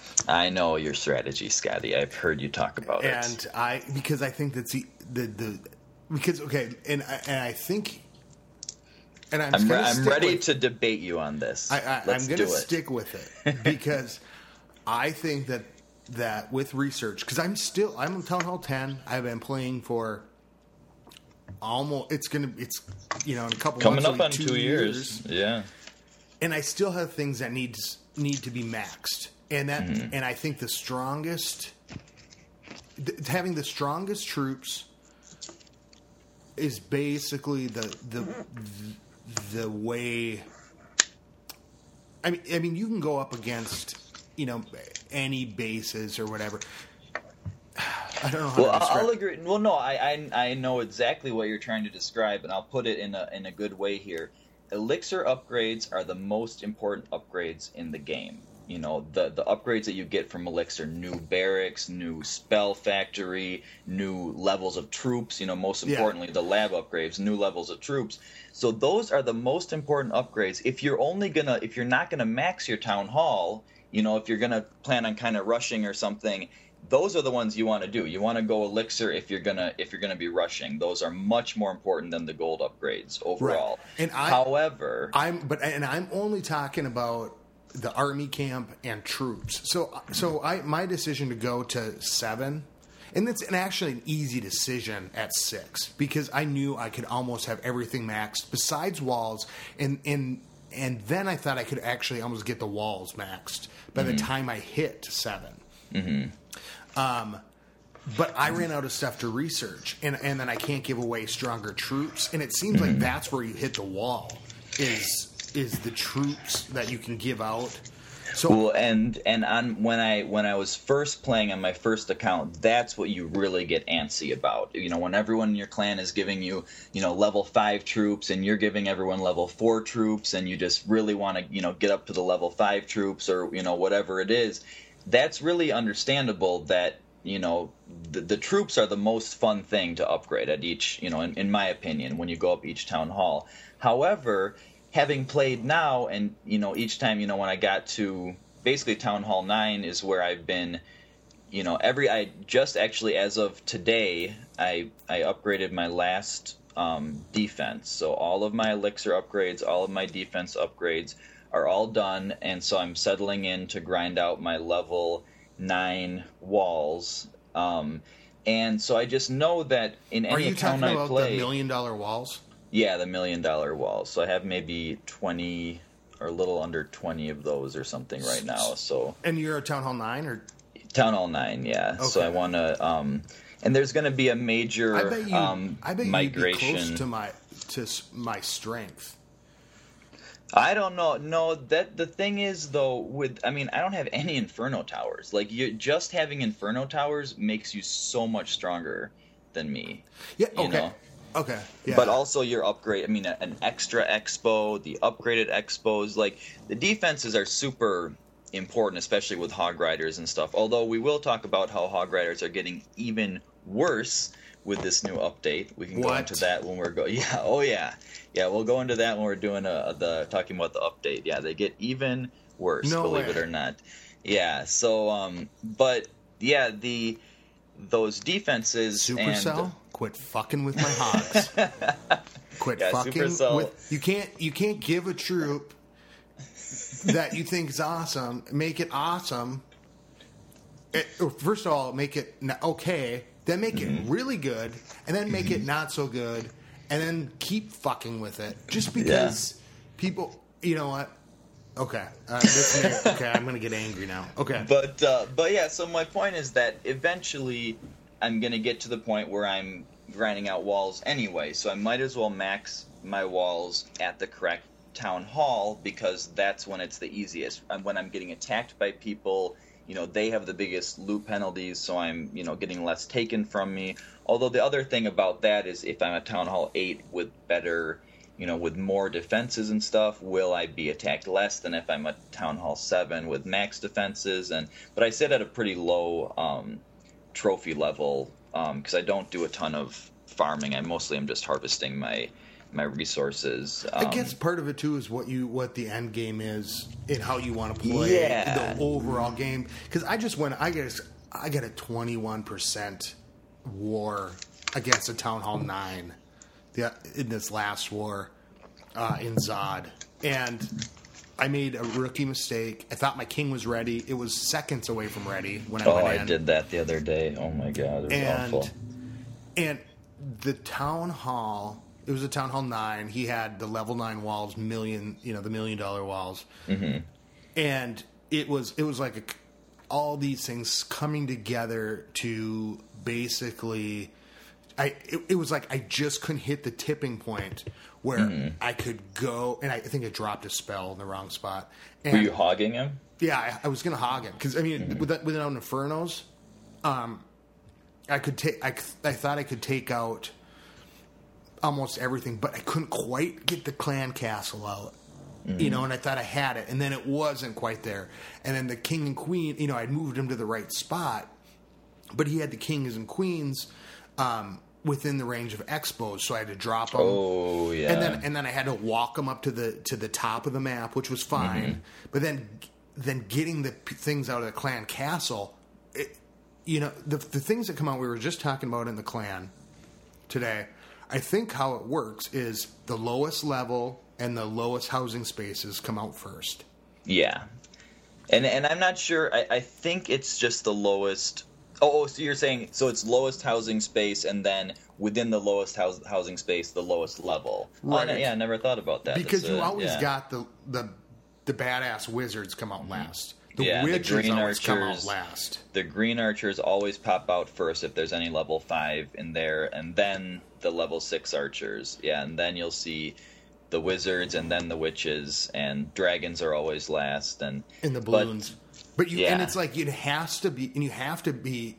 I know your strategy, Scotty. I've heard you talk about and it. And I because I think that's the the, the because okay, and I, and I think. and I'm, I'm, re- I'm stick ready with, to debate you on this. I, I, Let's I'm going do to it. stick with it because I think that that with research, because I'm still I'm on Town Hall ten. I've been playing for almost it's going to it's you know in a couple Coming months, up like on two, two years. years. Yeah. And I still have things that need need to be maxed, and that mm-hmm. and I think the strongest, th- having the strongest troops, is basically the the the way. I mean, I mean, you can go up against you know any bases or whatever. I don't know how well, to describe I'll agree. Well, no, I, I I know exactly what you're trying to describe, and I'll put it in a in a good way here. Elixir upgrades are the most important upgrades in the game. You know, the the upgrades that you get from Elixir, new barracks, new spell factory, new levels of troops, you know, most importantly, yeah. the lab upgrades, new levels of troops. So those are the most important upgrades. If you're only gonna, if you're not gonna max your town hall, you know, if you're gonna plan on kind of rushing or something, those are the ones you want to do. You want to go Elixir if you're gonna if you're gonna be rushing. Those are much more important than the gold upgrades overall. Right. And I, however, I'm but and I'm only talking about the army camp and troops. So so I my decision to go to seven, and it's an actually an easy decision at six because I knew I could almost have everything maxed besides walls, and and and then I thought I could actually almost get the walls maxed by mm-hmm. the time I hit seven. Mm-hmm. Um, but I ran out of stuff to research, and, and then I can't give away stronger troops. And it seems mm-hmm. like that's where you hit the wall is is the troops that you can give out. So well, and and on when I when I was first playing on my first account, that's what you really get antsy about. You know, when everyone in your clan is giving you, you know, level five troops, and you're giving everyone level four troops, and you just really want to, you know, get up to the level five troops or you know whatever it is. That's really understandable that, you know, the, the troops are the most fun thing to upgrade at each, you know, in, in my opinion, when you go up each town hall. However, having played now and, you know, each time, you know, when I got to basically Town Hall nine is where I've been, you know, every, I just actually as of today, I, I upgraded my last um, defense. So all of my Elixir upgrades, all of my defense upgrades are all done, and so I'm settling in to grind out my level nine walls. Um, and so I just know that in any account I play... Are you talking about the million-dollar walls? Yeah, the million-dollar walls. So I have maybe twenty or a little under twenty of those or something right now. So And you're at Town Hall nine? Or Town Hall nine, yeah. Okay. So I want to... Um, and there's going to be a major I bet you, um, I bet migration... You'd be close to my, to my strength. I don't know. No, that the thing is though, with I mean, I don't have any Inferno towers. Like you, just having Inferno towers makes you so much stronger than me. Yeah. You okay. know? Okay. Yeah. But also your upgrade. I mean, an extra expo, the upgraded expos, like the defenses are super important, especially with Hog Riders and stuff. Although we will talk about how Hog Riders are getting even worse with this new update. We can what? go into that when we're go. Yeah. Oh yeah. Yeah. We'll go into that when we're doing a, the talking about the update. Yeah, they get even worse. No believe way. it or not. Yeah. So, um, but yeah, the those defenses. Supercell, and, quit fucking with my hogs. Quit yeah, fucking Supercell. with. You can't. You can't give a troop that you think is awesome. Make it awesome. It, first of all, make it okay. Then make mm-hmm. it really good, and then make mm-hmm. it not so good, and then keep fucking with it. Just because yeah. people, you know what? Okay, uh, this may, okay, I'm gonna get angry now. Okay, but uh, but yeah. So my point is that eventually I'm gonna get to the point where I'm grinding out walls anyway. So I might as well max my walls at the correct town hall because that's when it's the easiest. When I'm getting attacked by people. You know, they have the biggest loot penalties, so I'm, you know, getting less taken from me. Although the other thing about that is if I'm at Town Hall eight with better, you know, with more defenses and stuff, will I be attacked less than if I'm at Town Hall seven with max defenses? And But I sit at a pretty low um, trophy level because um, I don't do a ton of farming. I mostly am just harvesting my... my resources. Um, I guess part of it too is what you what the end game is and how you want to play yeah. the overall game. Because I just went, I guess I got a twenty-one percent war against a Town Hall nine the, in this last war, uh, in Zod, and I made a rookie mistake. I thought my king was ready. It was seconds away from ready when I oh, went I in. I did that the other day. Oh my god, it was and, awful. And the town hall, it was a town hall nine. He had the level nine walls, million, you know, the million dollar walls, mm-hmm. and it was it was like a, all these things coming together to basically. I it, it was like I just couldn't hit the tipping point where mm-hmm. I could go, and I think I dropped a spell in the wrong spot. And, were you hogging him? Yeah, I, I was going to hog him because I mean, mm-hmm. with that, without Infernos, um, I could take. I, I thought I could take out almost everything, but I couldn't quite get the clan castle out. Mm-hmm. You know, and I thought I had it, and then it wasn't quite there. And then the king and queen, you know, I'd moved him to the right spot, but he had the kings and queens. Um, within the range of expos, so I had to drop them. Oh yeah, and then and then I had to walk them up to the to the top of the map, which was fine. Mm-hmm. But then then getting the p- things out of the clan castle, it, you know, the the things that come out. We were just talking about in the clan today. I think how it works is the lowest level and the lowest housing spaces come out first. Yeah, and and I'm not sure. I, I think it's just the lowest. Oh, so you're saying, so it's lowest housing space, and then within the lowest house, housing space, the lowest level. Right. Oh, yeah, I never thought about that. Because That's you a, always yeah. got the, the the badass wizards come out last. The yeah, witches the green always archers, come out last. The green archers always pop out first if there's any level five in there, and then the level six archers. Yeah, and then you'll see the wizards, and then the witches, and dragons are always last. And in the balloons. But, but you, yeah. and it's like it has to be, and you have to be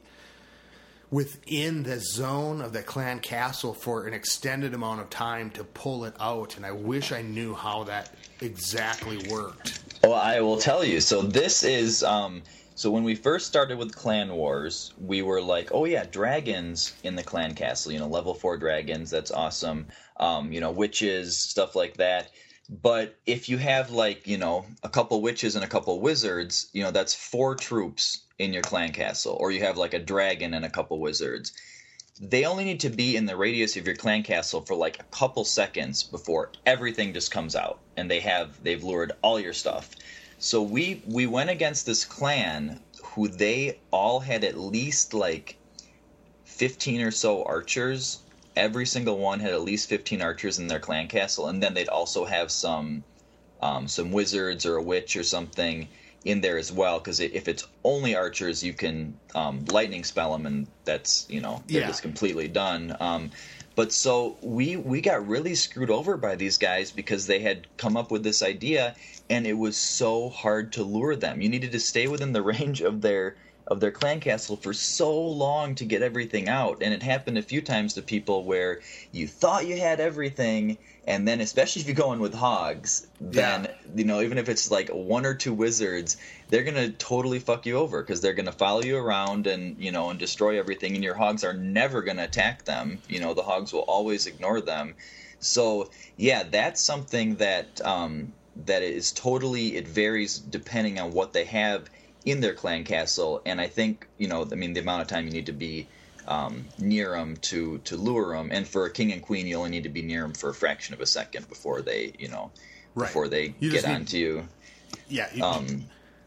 within the zone of the clan castle for an extended amount of time to pull it out, and I wish I knew how that exactly worked. Well, I will tell you. So this is um, so when we first started with Clan Wars, we were like, oh yeah, dragons in the clan castle, you know, level four dragons, that's awesome. Um, you know, witches, stuff like that. But if you have like, you know, a couple witches and a couple wizards, you know, that's four troops in your clan castle. Or you have like a dragon and a couple wizards. They only need to be in the radius of your clan castle for like a couple seconds before everything just comes out, and they have they've lured all your stuff. So we we went against this clan who they all had at least like fifteen or so archers. Every single one had at least fifteen archers in their clan castle, and then they'd also have some um, some wizards or a witch or something in there as well, because if it's only archers, you can um, lightning spell them, and that's, you know, they're yeah. just completely done. Um, but so we we got really screwed over by these guys because they had come up with this idea, and it was so hard to lure them. You needed to stay within the range of their of their clan castle for so long to get everything out, and it happened a few times to people where you thought you had everything, and then especially if you go in with hogs, then yeah. you know, even if it's like one or two wizards, they're gonna totally fuck you over because they're gonna follow you around and, you know, and destroy everything, and your hogs are never gonna attack them. You know, the hogs will always ignore them. So yeah, that's something that um, that is totally, it varies depending on what they have in their clan castle, and I think, you know, I mean, the amount of time you need to be um, near them to, to lure them, and for a king and queen, you only need to be near them for a fraction of a second before they, you know, right. before they you get onto you. Yeah. You, um,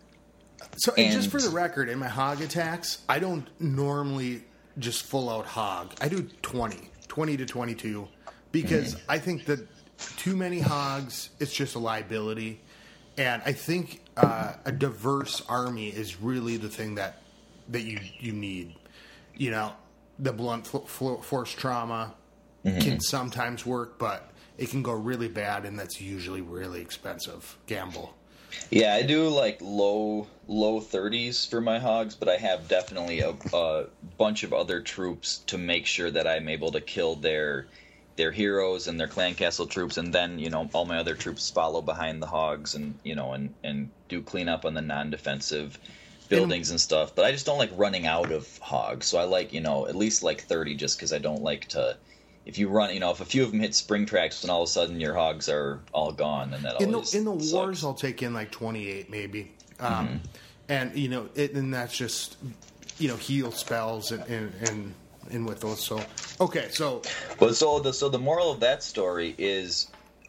so, and, and just for the record, in my hog attacks, I don't normally just full out hog. I do twenty, twenty to twenty-two, because mm-hmm. I think that too many hogs, it's just a liability. And I think uh, a diverse army is really the thing that that you, you need. You know, the blunt fl- fl- force trauma mm-hmm. can sometimes work, but it can go really bad, and that's usually really expensive gamble. Yeah, I do like low low thirties for my hogs, but I have definitely a, a bunch of other troops to make sure that I'm able to kill their their heroes and their clan castle troops, and then, you know, all my other troops follow behind the hogs and, you know, and, and do cleanup on the non-defensive buildings and, and stuff. But I just don't like running out of hogs, so I like, you know, at least like thirty, just because I don't like to, if you run, you know, if a few of them hit spring tracks, then all of a sudden your hogs are all gone, and that in always the in the sucks. wars I'll take in like twenty-eight maybe, um, mm-hmm. and you know, it, and that's just, you know, heal spells and and. and in with those. So okay, so well, so the so the moral of that story is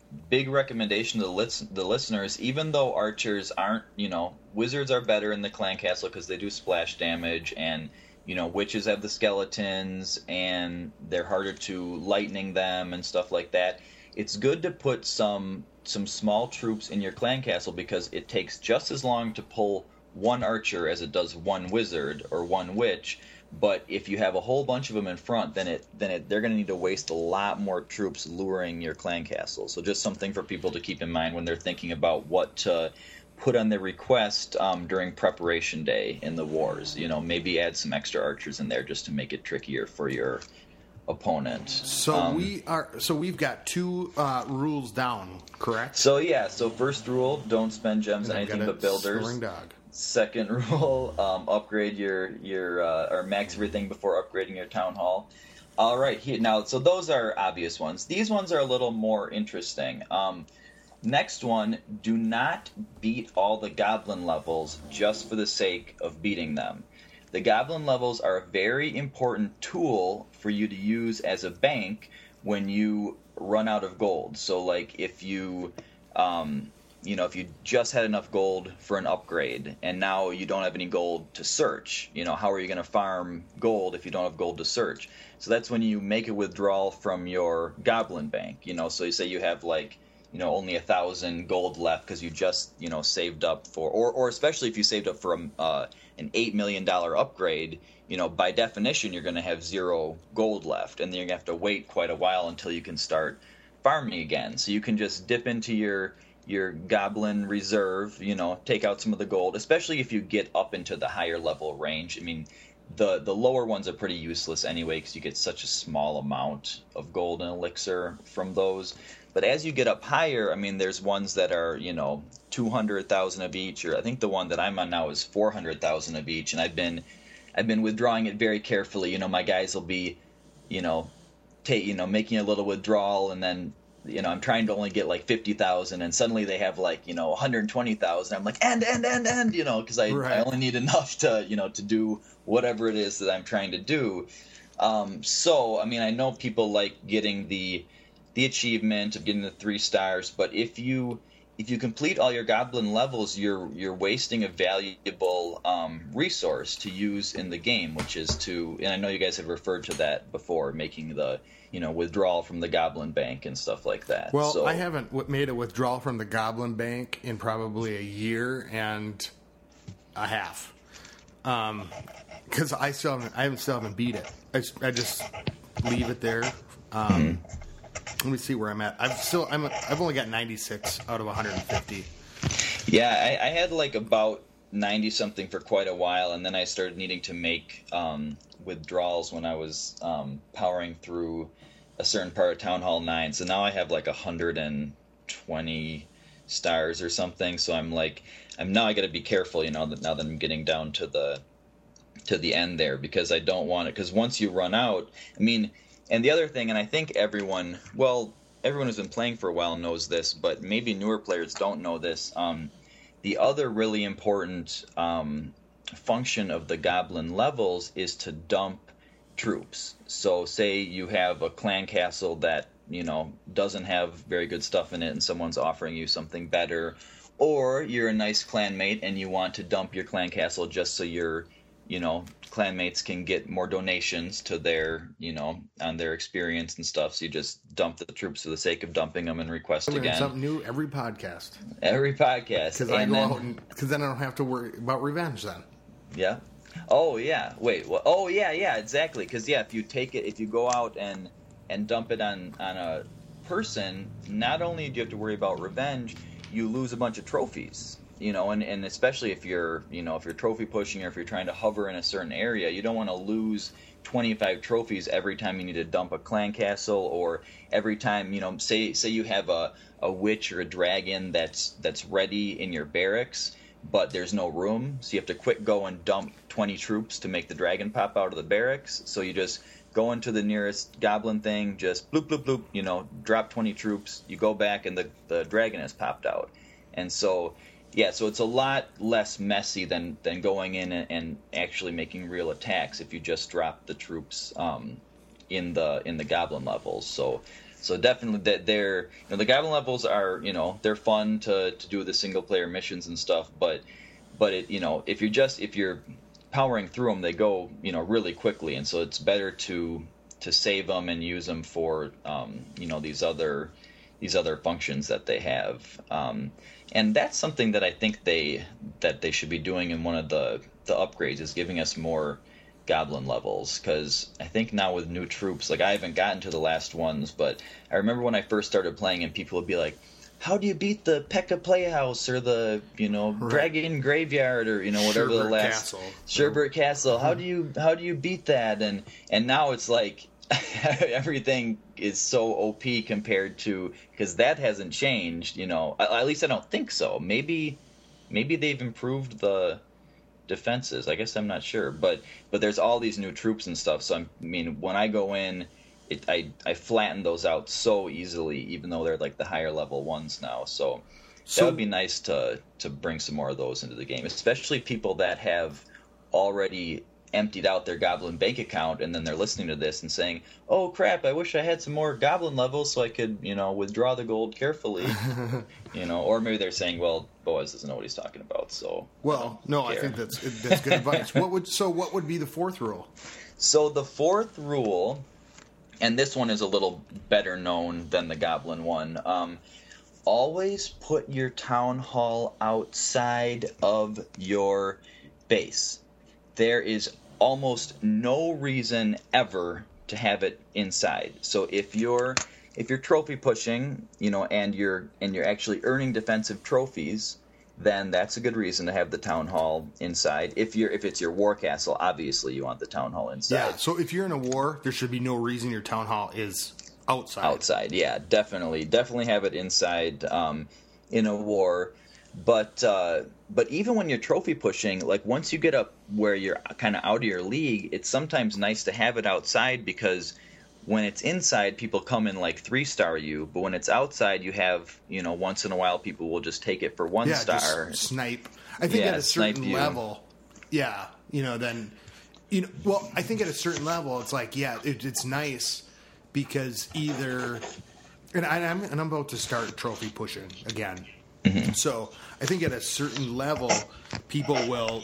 big recommendation to the, lis- the listeners, even though archers aren't, you know, wizards are better in the clan castle because they do splash damage, and, you know, witches have the skeletons, and they're harder to lightning them and stuff like that. It's good to put some some small troops in your clan castle because it takes just as long to pull one archer as it does one wizard or one witch. But if you have a whole bunch of them in front, then it then it, they're going to need to waste a lot more troops luring your clan castle. So just something for people to keep in mind when they're thinking about what to put on their request um, during preparation day in the wars. You know, maybe add some extra archers in there just to make it trickier for your opponent. So um, we are. So we've got two uh, rules down, correct? So yeah. So first rule: don't spend gems And on I've anything got a but builders. snoring dog. Second rule, um, upgrade your your uh, or max everything before upgrading your town hall. All right, here now. So those are obvious ones. These ones are a little more interesting. Um, next one, do not beat all the goblin levels just for the sake of beating them. The goblin levels are a very important tool for you to use as a bank when you run out of gold. So like if you um, you know, if you just had enough gold for an upgrade and now you don't have any gold to search, you know, how are you going to farm gold if you don't have gold to search? So that's when you make a withdrawal from your goblin bank, you know, so you say you have like, you know, only a thousand gold left because you just, you know, saved up for, or, or especially if you saved up for a, uh, an eight million dollars upgrade, you know, by definition, you're going to have zero gold left, and then you're going to have to wait quite a while until you can start farming again. So you can just dip into your your goblin reserve, you know, take out some of the gold, especially if you get up into the higher level range. I mean, the the lower ones are pretty useless anyway because you get such a small amount of gold and elixir from those. But as you get up higher, I mean, there's ones that are, you know, two hundred thousand of each, or I think the one that I'm on now is four hundred thousand of each, and I've been I've been withdrawing it very carefully. You know, my guys will be, you know, take, you know, making a little withdrawal, and then, you know, I'm trying to only get like fifty thousand, and suddenly they have like, you know, one hundred twenty thousand. I'm like, end, end, end, end, you know, because I, right. I only need enough to, you know, to do whatever it is that I'm trying to do. Um, so, I mean, I know people like getting the the achievement of getting the three stars, but if you if you complete all your goblin levels, you're you're wasting a valuable um, resource to use in the game, which is to, and I know you guys have referred to that before, making the, you know, withdrawal from the goblin bank and stuff like that. Well, so, I haven't w- made a withdrawal from the goblin bank in probably a year and a half, because um, I still haven't I haven't still haven't beat it. I, I just leave it there. Um, mm-hmm. Let me see where I'm at. I've still I'm I've only got ninety-six out of one hundred fifty. Yeah, I, I had like about ninety something for quite a while, and then I started needing to make um, withdrawals when I was um, powering through a certain part of Town Hall nine. So now I have like one hundred twenty stars or something. So I'm like, I'm now I got to be careful, you know, that now that I'm getting down to the to the end there, because I don't want it. Because once you run out, I mean. And the other thing, and I think everyone, well, everyone who's been playing for a while knows this, but maybe newer players don't know this. Um, the other really important um, function of the goblin levels is to dump troops. So say you have a clan castle that, you know, doesn't have very good stuff in it and someone's offering you something better, or you're a nice clanmate and you want to dump your clan castle just so you're, you know, clanmates can get more donations to their, you know, on their experience and stuff. So you just dump the troops for the sake of dumping them and request I mean, again. Something new every podcast. Every podcast. Because I go then, out and because then I don't have to worry about revenge then. Yeah. Oh yeah. Wait. Well, oh yeah. Yeah. Exactly. Because yeah, if you take it, if you go out and and dump it on on a person, not only do you have to worry about revenge, you lose a bunch of trophies. You know, and, and especially if you're, you know, if you're trophy pushing or if you're trying to hover in a certain area, you don't want to lose twenty-five trophies every time you need to dump a clan castle, or every time, you know, say say you have a, a witch or a dragon that's that's ready in your barracks, but there's no room, so you have to quick go and dump twenty troops to make the dragon pop out of the barracks. So you just go into the nearest goblin thing, just bloop, bloop, bloop, you know, drop twenty troops, you go back and the, the dragon has popped out. And so... Yeah, so it's a lot less messy than, than going in and, and actually making real attacks if you just drop the troops um, in the in the goblin levels. So So definitely that they're, you know, the goblin levels are, you know, they're fun to, to do the single player missions and stuff, but but it, you know, if you're just if you're powering through them, they go, you know, really quickly, and so it's better to to save them and use them for um, you know, these other these other functions that they have. Um, and that's something that I think they that they should be doing in one of the the upgrades, is giving us more goblin levels, because I think now with new troops, like I haven't gotten to the last ones, but I remember when I first started playing and people would be like, how do you beat the Pekka Playhouse or the, you know, right. Dragon Graveyard or, you know, whatever Sherbert the last Castle. Sherbert Castle. How do you how do you beat that? And and now it's like everything is so O P compared to, because that hasn't changed, you know. At least I don't think so. Maybe maybe they've improved the defenses. I guess I'm not sure, but but there's all these new troops and stuff. So I'm, I mean, when I go in, it, I I flatten those out so easily, even though they're like the higher level ones now. So, so that would be nice to to bring some more of those into the game, especially people that have already emptied out their goblin bank account and then they're listening to this and saying, oh crap, I wish I had some more goblin levels so I could, you know, withdraw the gold carefully. You know, or maybe they're saying, well, Boaz doesn't know what he's talking about, so well, I no care. I think that's that's good advice. What would so what would be the fourth rule? So the fourth rule, and this one is a little better known than the goblin one, um always put your town hall outside of your base. There is almost no reason ever to have it inside. So if you're if you're trophy pushing, you know, and you're and you're actually earning defensive trophies, then that's a good reason to have the town hall inside. If you're if it's your war castle, obviously you want the town hall inside. Yeah. So if you're in a war, there should be no reason your town hall is outside. Outside, yeah, definitely, definitely have it inside um, in a war. But uh, but even when you're trophy pushing, like once you get up where you're kind of out of your league, it's sometimes nice to have it outside, because when it's inside, people come and like three star you. But when it's outside, you have, you know, once in a while people will just take it for one yeah, star. Just snipe. I think yeah, at a certain level, yeah, you know, then you know. Well, I think at a certain level, it's like yeah, it, it's nice because either, and, I, I'm and I'm about to start trophy pushing again. Mm-hmm. So I think at a certain level, people will,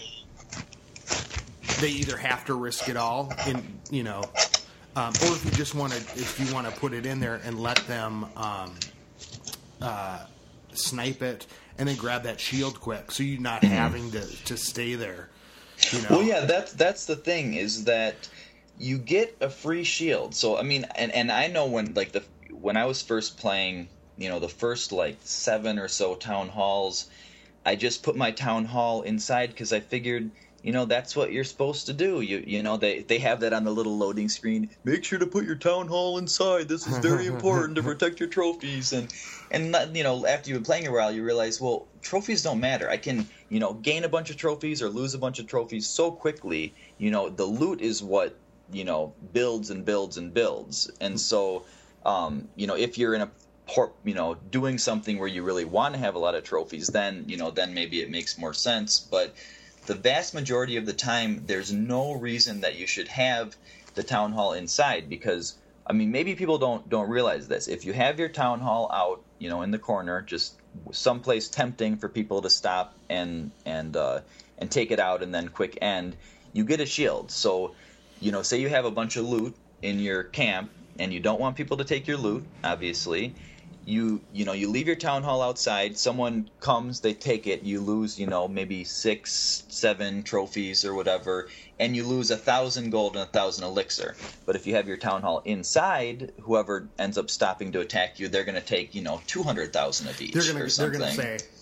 they either have to risk it all, in you know, um, or if you just want to, if you want to put it in there and let them um, uh, snipe it and then grab that shield quick, so you're not mm-hmm. having to, to stay there. You know? Well, yeah, that's that's the thing, is that you get a free shield. So I mean, and, and I know when like the when I was first playing, you know, the first like seven or so town halls, I just put my town hall inside because I figured, you know, that's what you're supposed to do. You you know, they, they have that on the little loading screen. Make sure to put your town hall inside. This is very important to protect your trophies. And, and not, you know, after you've been playing a while, you realize, well, trophies don't matter. I can, you know, gain a bunch of trophies or lose a bunch of trophies so quickly. You know, the loot is what, you know, builds and builds and builds. And so, um, you know, if you're in a you know, doing something where you really want to have a lot of trophies, then, you know, then maybe it makes more sense. But the vast majority of the time, there's no reason that you should have the town hall inside, because, I mean, maybe people don't don't realize this. If you have your town hall out, you know, in the corner, just someplace tempting for people to stop and and uh, and take it out and then quick end, you get a shield. So, you know, say you have a bunch of loot in your camp and you don't want people to take your loot, obviously. You you know, you leave your town hall outside, someone comes, they take it, you lose, you know, maybe six, seven trophies or whatever, and you lose a thousand gold and a thousand elixir. But if you have your town hall inside, whoever ends up stopping to attack you, they're going to take, you know, two hundred thousand of each they're gonna, or something. They're going to say,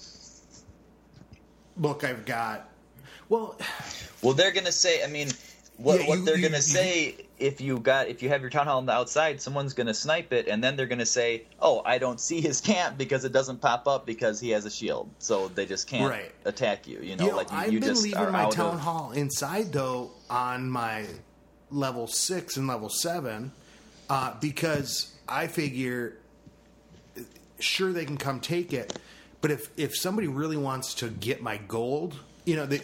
look, I've got, well... Well, they're going to say, I mean... What, yeah, what you, they're you, gonna you, say if you got if you have your town hall on the outside, someone's gonna snipe it, and then they're gonna say, "Oh, I don't see his camp because it doesn't pop up because he has a shield, so they just can't right. attack you." You know, you know like you, I've you been just leaving are my out town of... hall inside though on my level six and level seven uh, because I figure, sure, they can come take it, but if if somebody really wants to get my gold, you know, they.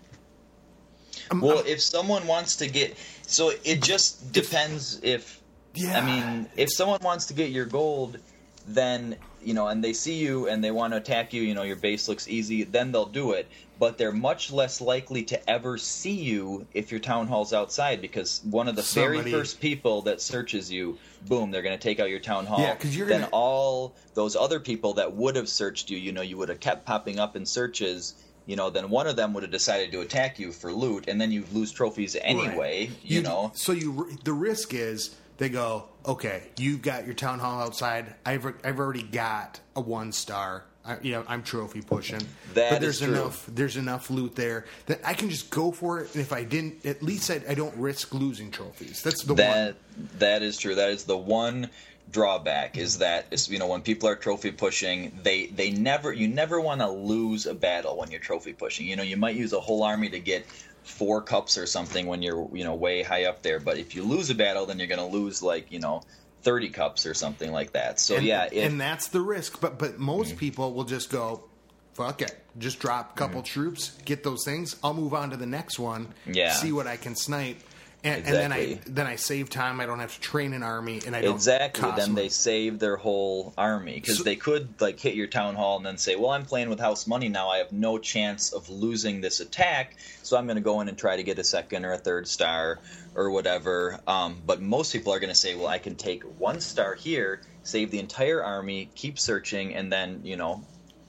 I'm, well, I'm, if someone wants to get... So it just depends if... Yeah. I mean, if someone wants to get your gold, then, you know, and they see you and they want to attack you, you know, your base looks easy, then they'll do it. But they're much less likely to ever see you if your town hall's outside, because one of the Somebody... very first people that searches you, boom, they're going to take out your town hall. Yeah, because you're then gonna... all those other people that would have searched you, you know, you would have kept popping up in searches. You know, then one of them would have decided to attack you for loot, and then you lose trophies anyway. Right. You, you know, so you the risk is they go, okay, you've got your town hall outside. I've I've already got a one star. I, you know, I'm trophy pushing. That but there's is true. enough. There's enough loot there that I can just go for it. And if I didn't, at least I, I don't risk losing trophies. That's the that, one. That is true. That is the one drawback. Is that is, you know, when people are trophy pushing, they they never you never want to lose a battle when you're trophy pushing. You know, you might use a whole army to get four cups or something when you're, you know, way high up there. But if you lose a battle, then you're going to lose, like, you know, thirty cups or something like that. So and, yeah, if, and that's the risk. But but most mm-hmm. people will just go, fuck it, just drop a couple mm-hmm. troops, get those things. I'll move on to the next one. Yeah, see what I can snipe. And, exactly. and then I then I save time. I don't have to train an army, and I don't exactly. Cost then money. They save their whole army, because so, they could like hit your town hall and then say, "Well, I'm playing with house money now. I have no chance of losing this attack, so I'm going to go in and try to get a second or a third star or whatever." Um, but most people are going to say, "Well, I can take one star here, save the entire army, keep searching, and then you know,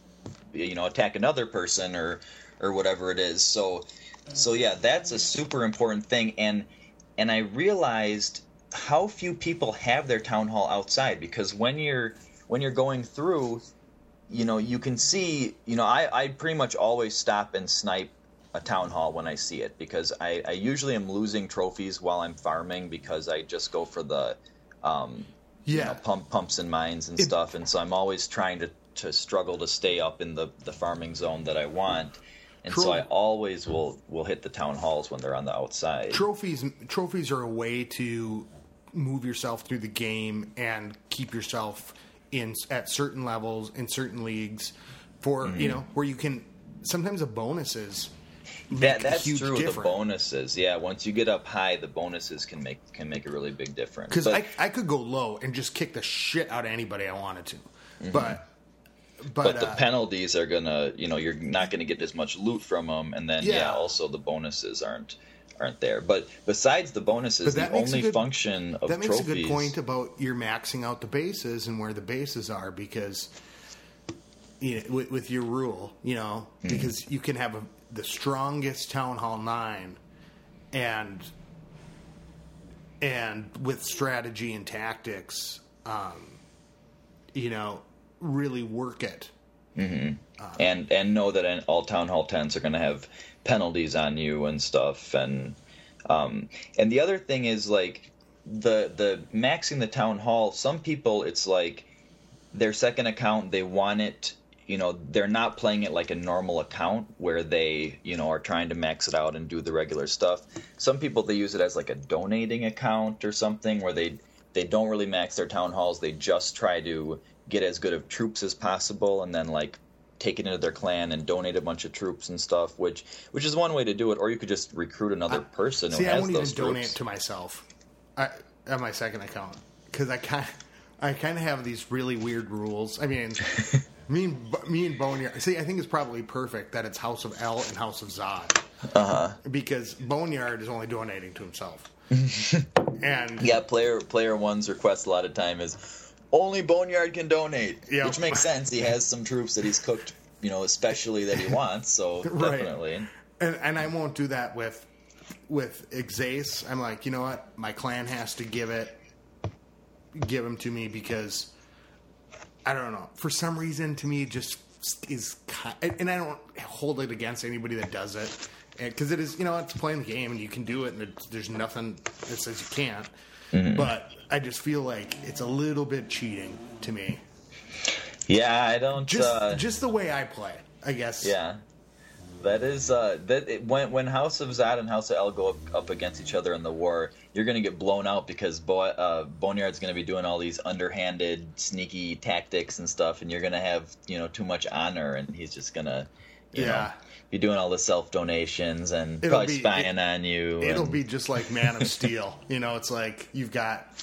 you know, attack another person or or whatever it is." So, so yeah, that's a super important thing. And And I realized how few people have their town hall outside, because when you're when you're going through, you know, you can see, you know, I, I pretty much always stop and snipe a town hall when I see it, because I, I usually am losing trophies while I'm farming, because I just go for the um, yeah. you know, pump pumps and mines and it, stuff, and so I'm always trying to, to struggle to stay up in the, the farming zone that I want. And Tro- so I always will, will hit the town halls when they're on the outside. Trophies trophies are a way to move yourself through the game and keep yourself in at certain levels in certain leagues, for mm-hmm. you know, where you can sometimes the bonuses. That that's a huge true. Difference. The bonuses, yeah. Once you get up high, the bonuses can make can make a really big difference. Because I I could go low and just kick the shit out of anybody I wanted to, mm-hmm. but. But, But, the uh, penalties are gonna, you know, you're not gonna get as much loot from them, and then yeah, yeah also the bonuses aren't aren't there. But besides the bonuses, the only good, function of that makes trophies, a good point about you're maxing out the bases and where the bases are, because you know, with, with your rule, you know, mm-hmm. because you can have a, the strongest Town Hall nine, and and with strategy and tactics, um, you know. really work it. Mm-hmm. Um, and and know that all Town Hall tens are going to have penalties on you and stuff. And um, and the other thing is, like, the the maxing the Town Hall, some people, it's like their second account, they want it, you know, they're not playing it like a normal account where they, you know, are trying to max it out and do the regular stuff. Some people, they use it as like a donating account or something, where they they don't really max their Town Halls. They just try to get as good of troops as possible, and then like take it into their clan and donate a bunch of troops and stuff, which which is one way to do it. Or you could just recruit another I, person see, who has I won't those even troops. donate to myself I, on my second account, because I kind I kind of have these really weird rules. I mean, me and me and Boneyard. See, I think it's probably perfect that it's House of L and House of Zod, uh-huh. because Boneyard is only donating to himself. And yeah, player player one's request a lot of time is, only Boneyard can donate, yep. which makes sense. He has some troops that he's cooked, you know, especially that he wants. So right. definitely, and and I won't do that with with Xace. I'm like, you know what, my clan has to give it, give him to me, because I don't know, for some reason, to me, it just is, and I don't hold it against anybody that does it, because it is, you know, it's playing the game and you can do it, and it, there's nothing that says you can't. Mm-hmm. But I just feel like it's a little bit cheating to me. Yeah, I don't. Just, uh, just the way I play, I guess. Yeah, that is uh, that. It, when when House of Zod and House of El go up, up against each other in the war, you're going to get blown out, because Bo- uh, Boneyard's going to be doing all these underhanded, sneaky tactics and stuff, and you're going to have, you know, too much honor, and he's just going to, you yeah. know, be doing all the self donations and it'll probably be, spying it, on you. It'll and... be just like Man of Steel. You know, it's like you've got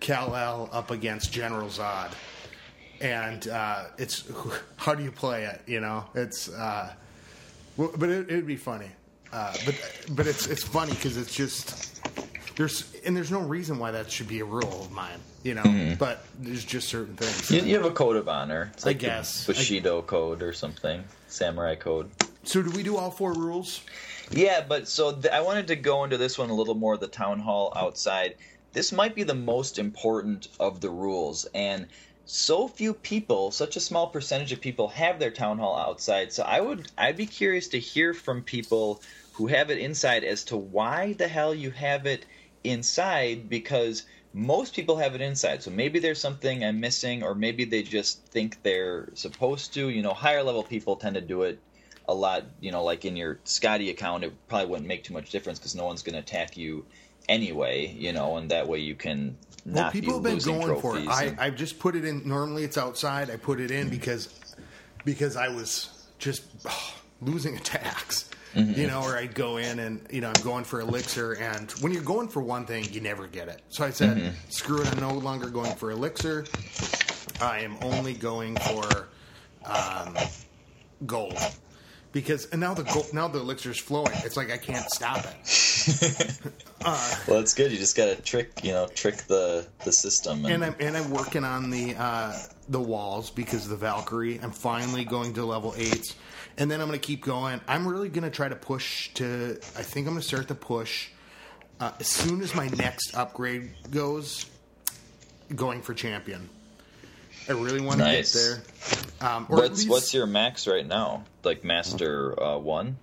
Kal-El up against General Zod. And uh, it's how do you play it? You know, it's uh, well, but it would be funny. Uh, but but it's it's funny because it's just there's and there's no reason why that should be a rule of mine. You know, mm-hmm. but there's just certain things. You, you have a code of honor. It's like I guess the Bushido I, code or something, samurai code. So do we do all four rules? Yeah, but so th- I wanted to go into this one a little more. The town hall outside. This might be the most important of the rules, and so few people, such a small percentage of people, have their town hall outside. So I would, I'd be curious to hear from people who have it inside as to why the hell you have it inside, because most people have it inside. So maybe there's something I'm missing, or maybe they just think they're supposed to. You know, higher level people tend to do it a lot. You know, like in your Scotty account, it probably wouldn't make too much difference because no one's going to attack you anyway. You know, and that way you can. Well, Not people have been going for it. I, and... I've just put it in. Normally, it's outside. I put it in because because I was just oh, losing attacks, mm-hmm. you know. Or I'd go in and you know I'm going for elixir, and when you're going for one thing, you never get it. So I said, mm-hmm. screw it. I'm no longer going for elixir. I am only going for um, gold. Because and now the gold, now the elixir's flowing. It's like I can't stop it. uh, well, it's good. You just got to trick, you know, trick the, the system. And, and I'm and I'm working on the uh, the walls because of the Valkyrie. I'm finally going to level eights, and then I'm going to keep going. I'm really going to try to push to. I think I'm going to start to push uh, as soon as my next upgrade goes. Going for champion. I really want to nice. get there. Um, or what's least, what's your max right now? Like master uh, one?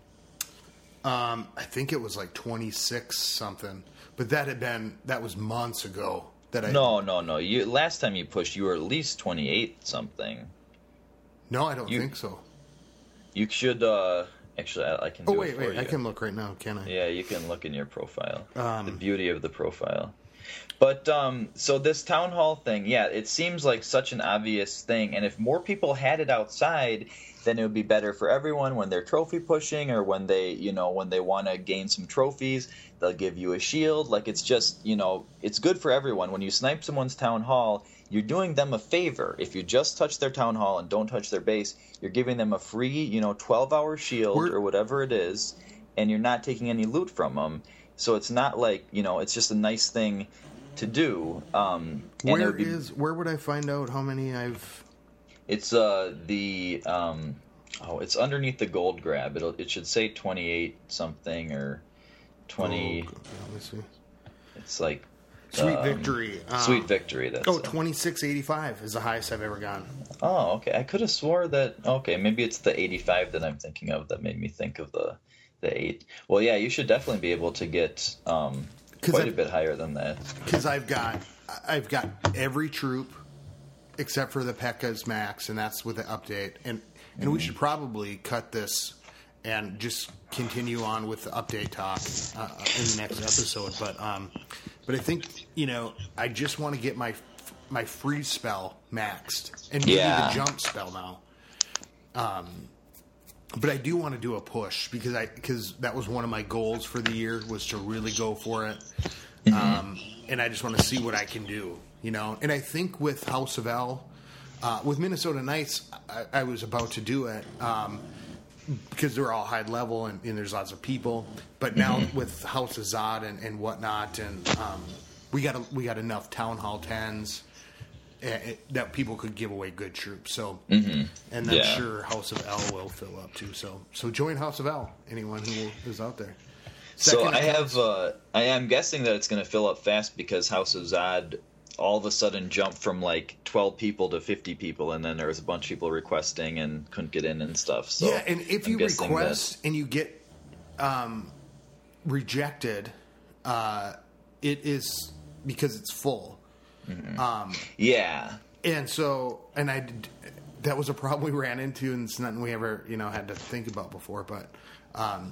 Um, I think it was like twenty-six something, but that had been that was months ago. That I no no no. You last time you pushed, you were at least twenty-eight something. No, I don't you, think so. You should uh, actually. I, I can. Do oh wait, it for wait! you. I can look right now, can I? Yeah, you can look in your profile. Um, the beauty of the profile. But um, so this town hall thing, yeah, it seems like such an obvious thing, and if more people had it outside, then it would be better for everyone when they're trophy pushing or when they, you know, when they want to gain some trophies, they'll give you a shield. Like it's just, you know, it's good for everyone. When you snipe someone's town hall, you're doing them a favor. If you just touch their town hall and don't touch their base, you're giving them a free, you know, twelve-hour shield We're, or whatever it is, and you're not taking any loot from them. So it's not like, you know, it's just a nice thing to do. Um, and where be, is where would I find out how many I've? It's uh the um oh it's underneath the gold grab. It'll it should say twenty-eight something or twenty. Oh, let me see. It's like Sweet um, Victory. Um, Sweet Victory. That's oh, twenty-six eighty-five is the highest I've ever gone. Oh, okay. I could have swore that. Okay, maybe it's the eighty-five that I'm thinking of that made me think of the the eight. Well, yeah, you should definitely be able to get um. Quite I've, a bit higher than that. Because I've got, I've got every troop except for the P E K A's max, and that's with the update. And and mm-hmm. we should probably cut this and just continue on with the update talk uh, in the next episode. But um, but I think you know I just want to get my my freeze spell maxed and maybe yeah. the jump spell now. Um. But I do want to do a push because I because that was one of my goals for the year was to really go for it, mm-hmm. um, and I just want to see what I can do, you know. And I think with House of L, uh, with Minnesota Knights, I, I was about to do it um, because they're all high level and, and there's lots of people. But now mm-hmm. with House of Zod and, and whatnot, and um, we got a, we got enough Town Hall tens. It, that people could give away good troops, so mm-hmm. and I'm yeah. sure House of L will fill up too. So, so join House of L. Anyone who is out there. Second so I have, uh, I am guessing that it's going to fill up fast because House of Zod all of a sudden jumped from like twelve people to fifty people, and then there was a bunch of people requesting and couldn't get in and stuff. So yeah, and if I'm you request that... and you get um, rejected, uh, it is because it's full. Mm-hmm. Um, yeah, and so, and I, did, that was a problem we ran into, and it's nothing we ever, you know, had to think about before. But, um,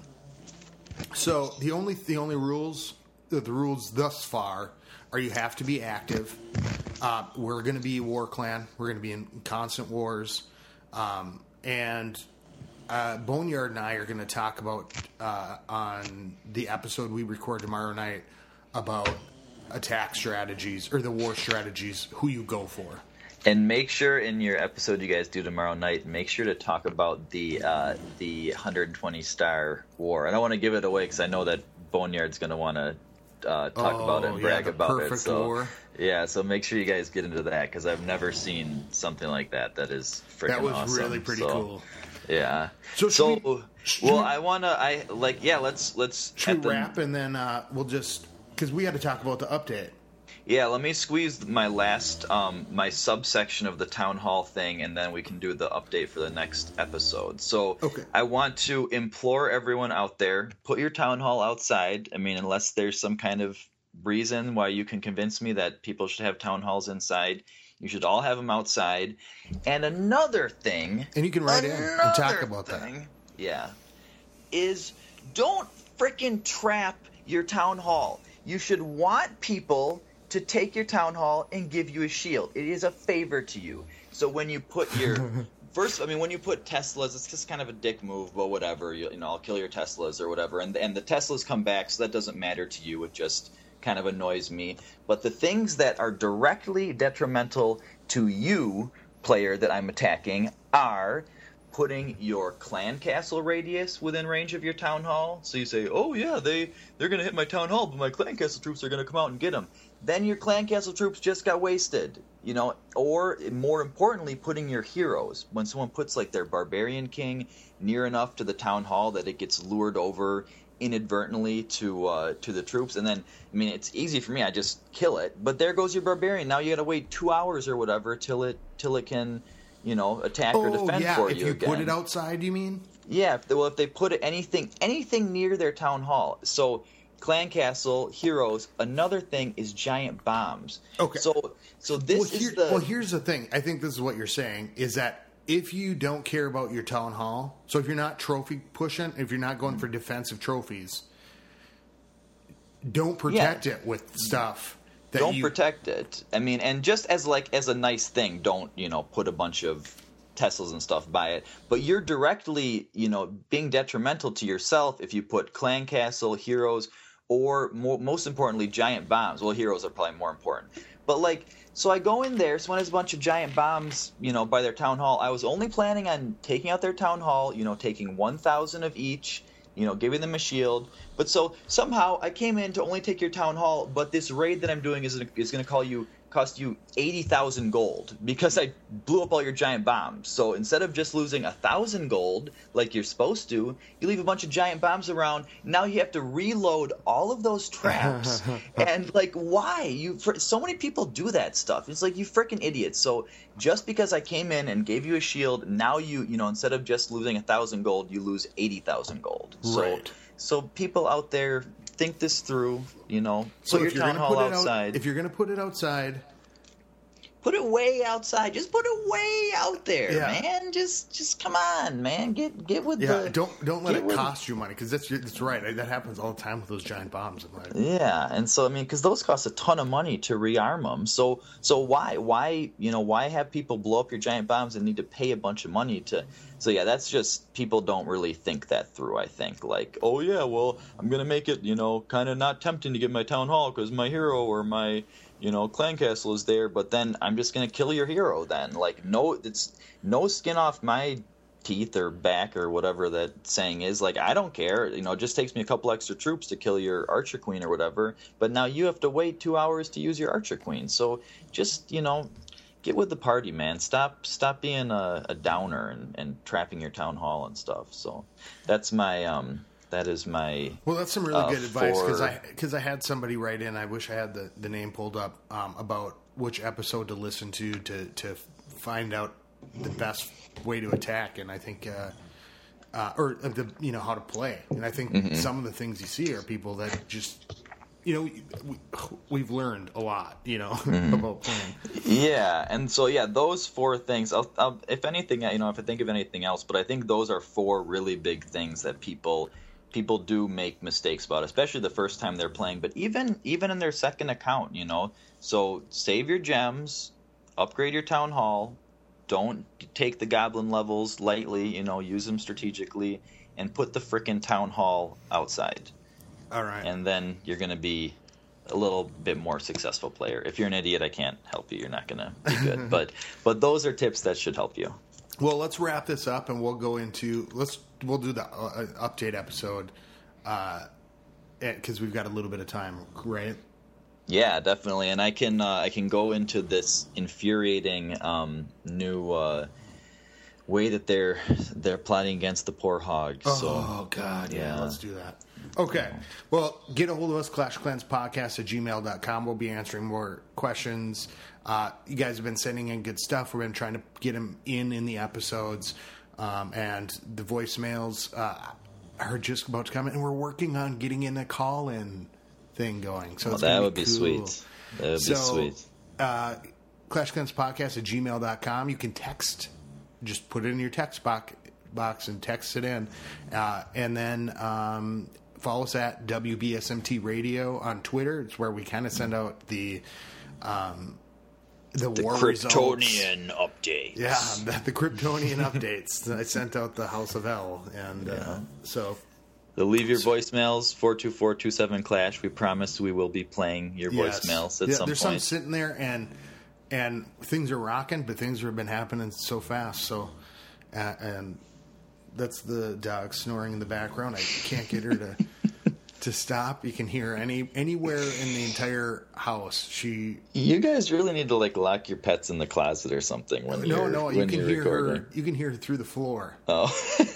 so the only the only rules, the, the rules thus far, are you have to be active. Uh, we're going to be War Clan. We're going to be in constant wars, um, and uh, Boneyard and I are going to talk about uh, on the episode we record tomorrow night about. attack strategies or the war strategies, who you go for. And make sure in your episode you guys do tomorrow night, make sure to talk about the uh, the one hundred twenty star war. I don't want to give it away because I know that Boneyard's going to want to uh, talk oh, about it and brag yeah, the about perfect it. So war. yeah, so make sure you guys get into that because I've never seen something like that. That is freaking That was awesome. really pretty so, cool. Yeah. So, so we, well, we, I wanna, I like, yeah. Let's let's should we the, wrap and then uh, we'll just because we had to talk about the update. Yeah, let me squeeze my last, um, my subsection of the town hall thing, and then we can do the update for the next episode. So okay. I want to implore everyone out there, put your town hall outside. I mean, unless there's some kind of reason why you can convince me that people should have town halls inside, you should all have them outside. And another thing... And you can write in and talk about thing, that. Yeah. Is don't freaking trap your town hall. You should want people to take your town hall and give you a shield. It is a favor to you. So when you put your first, I mean, when you put Teslas, it's just kind of a dick move, but whatever. You, you know, I'll kill your Teslas or whatever, and and the Teslas come back, so that doesn't matter to you. It just kind of annoys me. But the things that are directly detrimental to you, player that I'm attacking, are putting your clan castle radius within range of your town hall. So you say, oh yeah, they, they're going to hit my town hall, but my clan castle troops are going to come out and get them. Then your clan castle troops just got wasted, you know, or more importantly, putting your heroes. When someone puts like their barbarian king near enough to the town hall that it gets lured over inadvertently to uh, to the troops, and then, I mean, it's easy for me, I just kill it, but there goes your barbarian. Now you got to wait two hours or whatever till it till it can, you know, attack oh, or defend yeah, for if you you again. put it outside, you mean? Yeah, if they, well, if they put it anything anything near their town hall. So clan castle, heroes. Another thing is giant bombs. Okay. So so this well, here, is the well. Here's the thing. I think this is what you're saying is that if you don't care about your town hall, so if you're not trophy pushing, if you're not going for defensive trophies, don't protect Yeah. it with stuff. That don't you, protect it. I mean, and just as like as a nice thing, don't, you know, put a bunch of Teslas and stuff by it. But you're directly, you know, being detrimental to yourself if you put clan castle, heroes, or more, most importantly, giant bombs. Well, heroes are probably more important. But like, so I go in there, someone has a bunch of giant bombs, you know, by their town hall. I was only planning on taking out their town hall, you know, taking one thousand of each, you know, giving them a shield. But so somehow I came in to only take your town hall, but this raid that I'm doing is is going to call you cost you eighty thousand gold because I blew up all your giant bombs. So instead of just losing one thousand gold like you're supposed to, you leave a bunch of giant bombs around. Now you have to reload all of those traps. And like, why? You for, so many people do that stuff. It's like, you freaking idiots. So just because I came in and gave you a shield, now you, you know, instead of just losing one thousand gold, you lose eighty thousand gold. Right. So so people out there, think this through, you know. So put if your you're town going to hall put it outside. out, if you're going to put it outside, put it way outside. Just put it way out there, Yeah. man. Just, just come on, man. Get, get with yeah, the. don't don't let get it with- cost you money because that's that's right. That happens all the time with those giant bombs. I'm like, Yeah, and so I mean, because those cost a ton of money to rearm them. So, so why, why, you know, why have people blow up your giant bombs and need to pay a bunch of money to? So yeah, that's just, people don't really think that through. I think like, oh yeah, well, I'm gonna make it, you know, kind of not tempting to get my town hall because my hero or my, you know, clan castle is there, but then I'm just gonna kill your hero. Then like, no, it's no skin off my teeth or back or whatever that saying is. Like, I don't care, you know, it just takes me a couple extra troops to kill your archer queen or whatever, but now you have to wait two hours to use your archer queen. So just, you know, get with the party, man. Stop stop being a, a downer and, and trapping your town hall and stuff. So that's my um that is my well, that's some really uh, good advice because for- I because I had somebody write in. I wish I had the, the name pulled up um, about which episode to listen to to to find out the best way to attack, and I think uh, uh, or the you know how to play. And I think Mm-hmm. some of the things you see are people that just. You know, we, we've learned a lot, you know, Mm-hmm. about playing. Yeah, and so yeah, those four things. I'll, I'll, if anything, you know, if I think of anything else, but I think those are four really big things that people people do make mistakes about, especially the first time they're playing. But even even in their second account, you know, so save your gems, upgrade your town hall, don't take the goblin levels lightly, you know, use them strategically, and put the frickin' town hall outside. All right. And then you're going to be a little bit more successful player. If you're an idiot, I can't help you. You're not going to be good. but but those are tips that should help you. Well, let's wrap this up, and we'll go into let's we'll do the uh, update episode because uh, we've got a little bit of time, right? Yeah, definitely. And I can uh, I can go into this infuriating um, new uh, way that they're they're plotting against the poor hogs. Oh so, God, yeah, yeah, let's do that. Okay. Well, get a hold of us, Clash Clans Podcast at gmail dot com. We'll be answering more questions. Uh, you guys have been sending in good stuff. We've been trying to get them in in the episodes. Um, and the voicemails uh, are just about to come in. And we're working on getting in a call-in thing going. So well, it's that be would be cool. sweet. That would so, be sweet. Uh, Clash Clans Podcast at gmail dot com. You can text. Just put it in your text box, box and text it in. Uh, and then... Um, Follow us at W B S M T Radio on Twitter. It's where we kind of send out the um, the, the war Kryptonian results. updates. Yeah, the, the Kryptonian updates. I sent out the House of Hell, and yeah. uh, so so leave your voicemails four two four two seven Clash. We promise we will be playing your yes. voicemails at yeah, some there's point. There's some sitting there, and and things are rocking, but things have been happening so fast. So uh, and. That's the dog snoring in the background. I can't get her to to stop. You can hear any anywhere in the entire house. She. You guys really need to like lock your pets in the closet or something when no, you're no. You when can you're hear recording. her. You can hear her through the floor. Oh.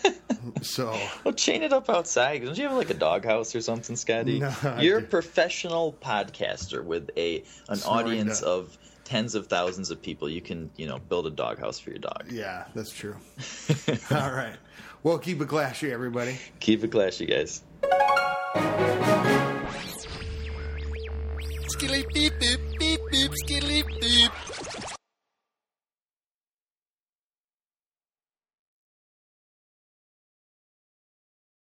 So. Well, chain it up outside. Don't you have like a doghouse or something, Scotty? No, you're a professional podcaster with a an Snoring audience dog. of tens of thousands of people. You can you know build a doghouse for your dog. Yeah, that's true. All right. Well, keep it clashy, everybody. Keep it clashy, guys. Skilly beep beep beep beep skilly beep.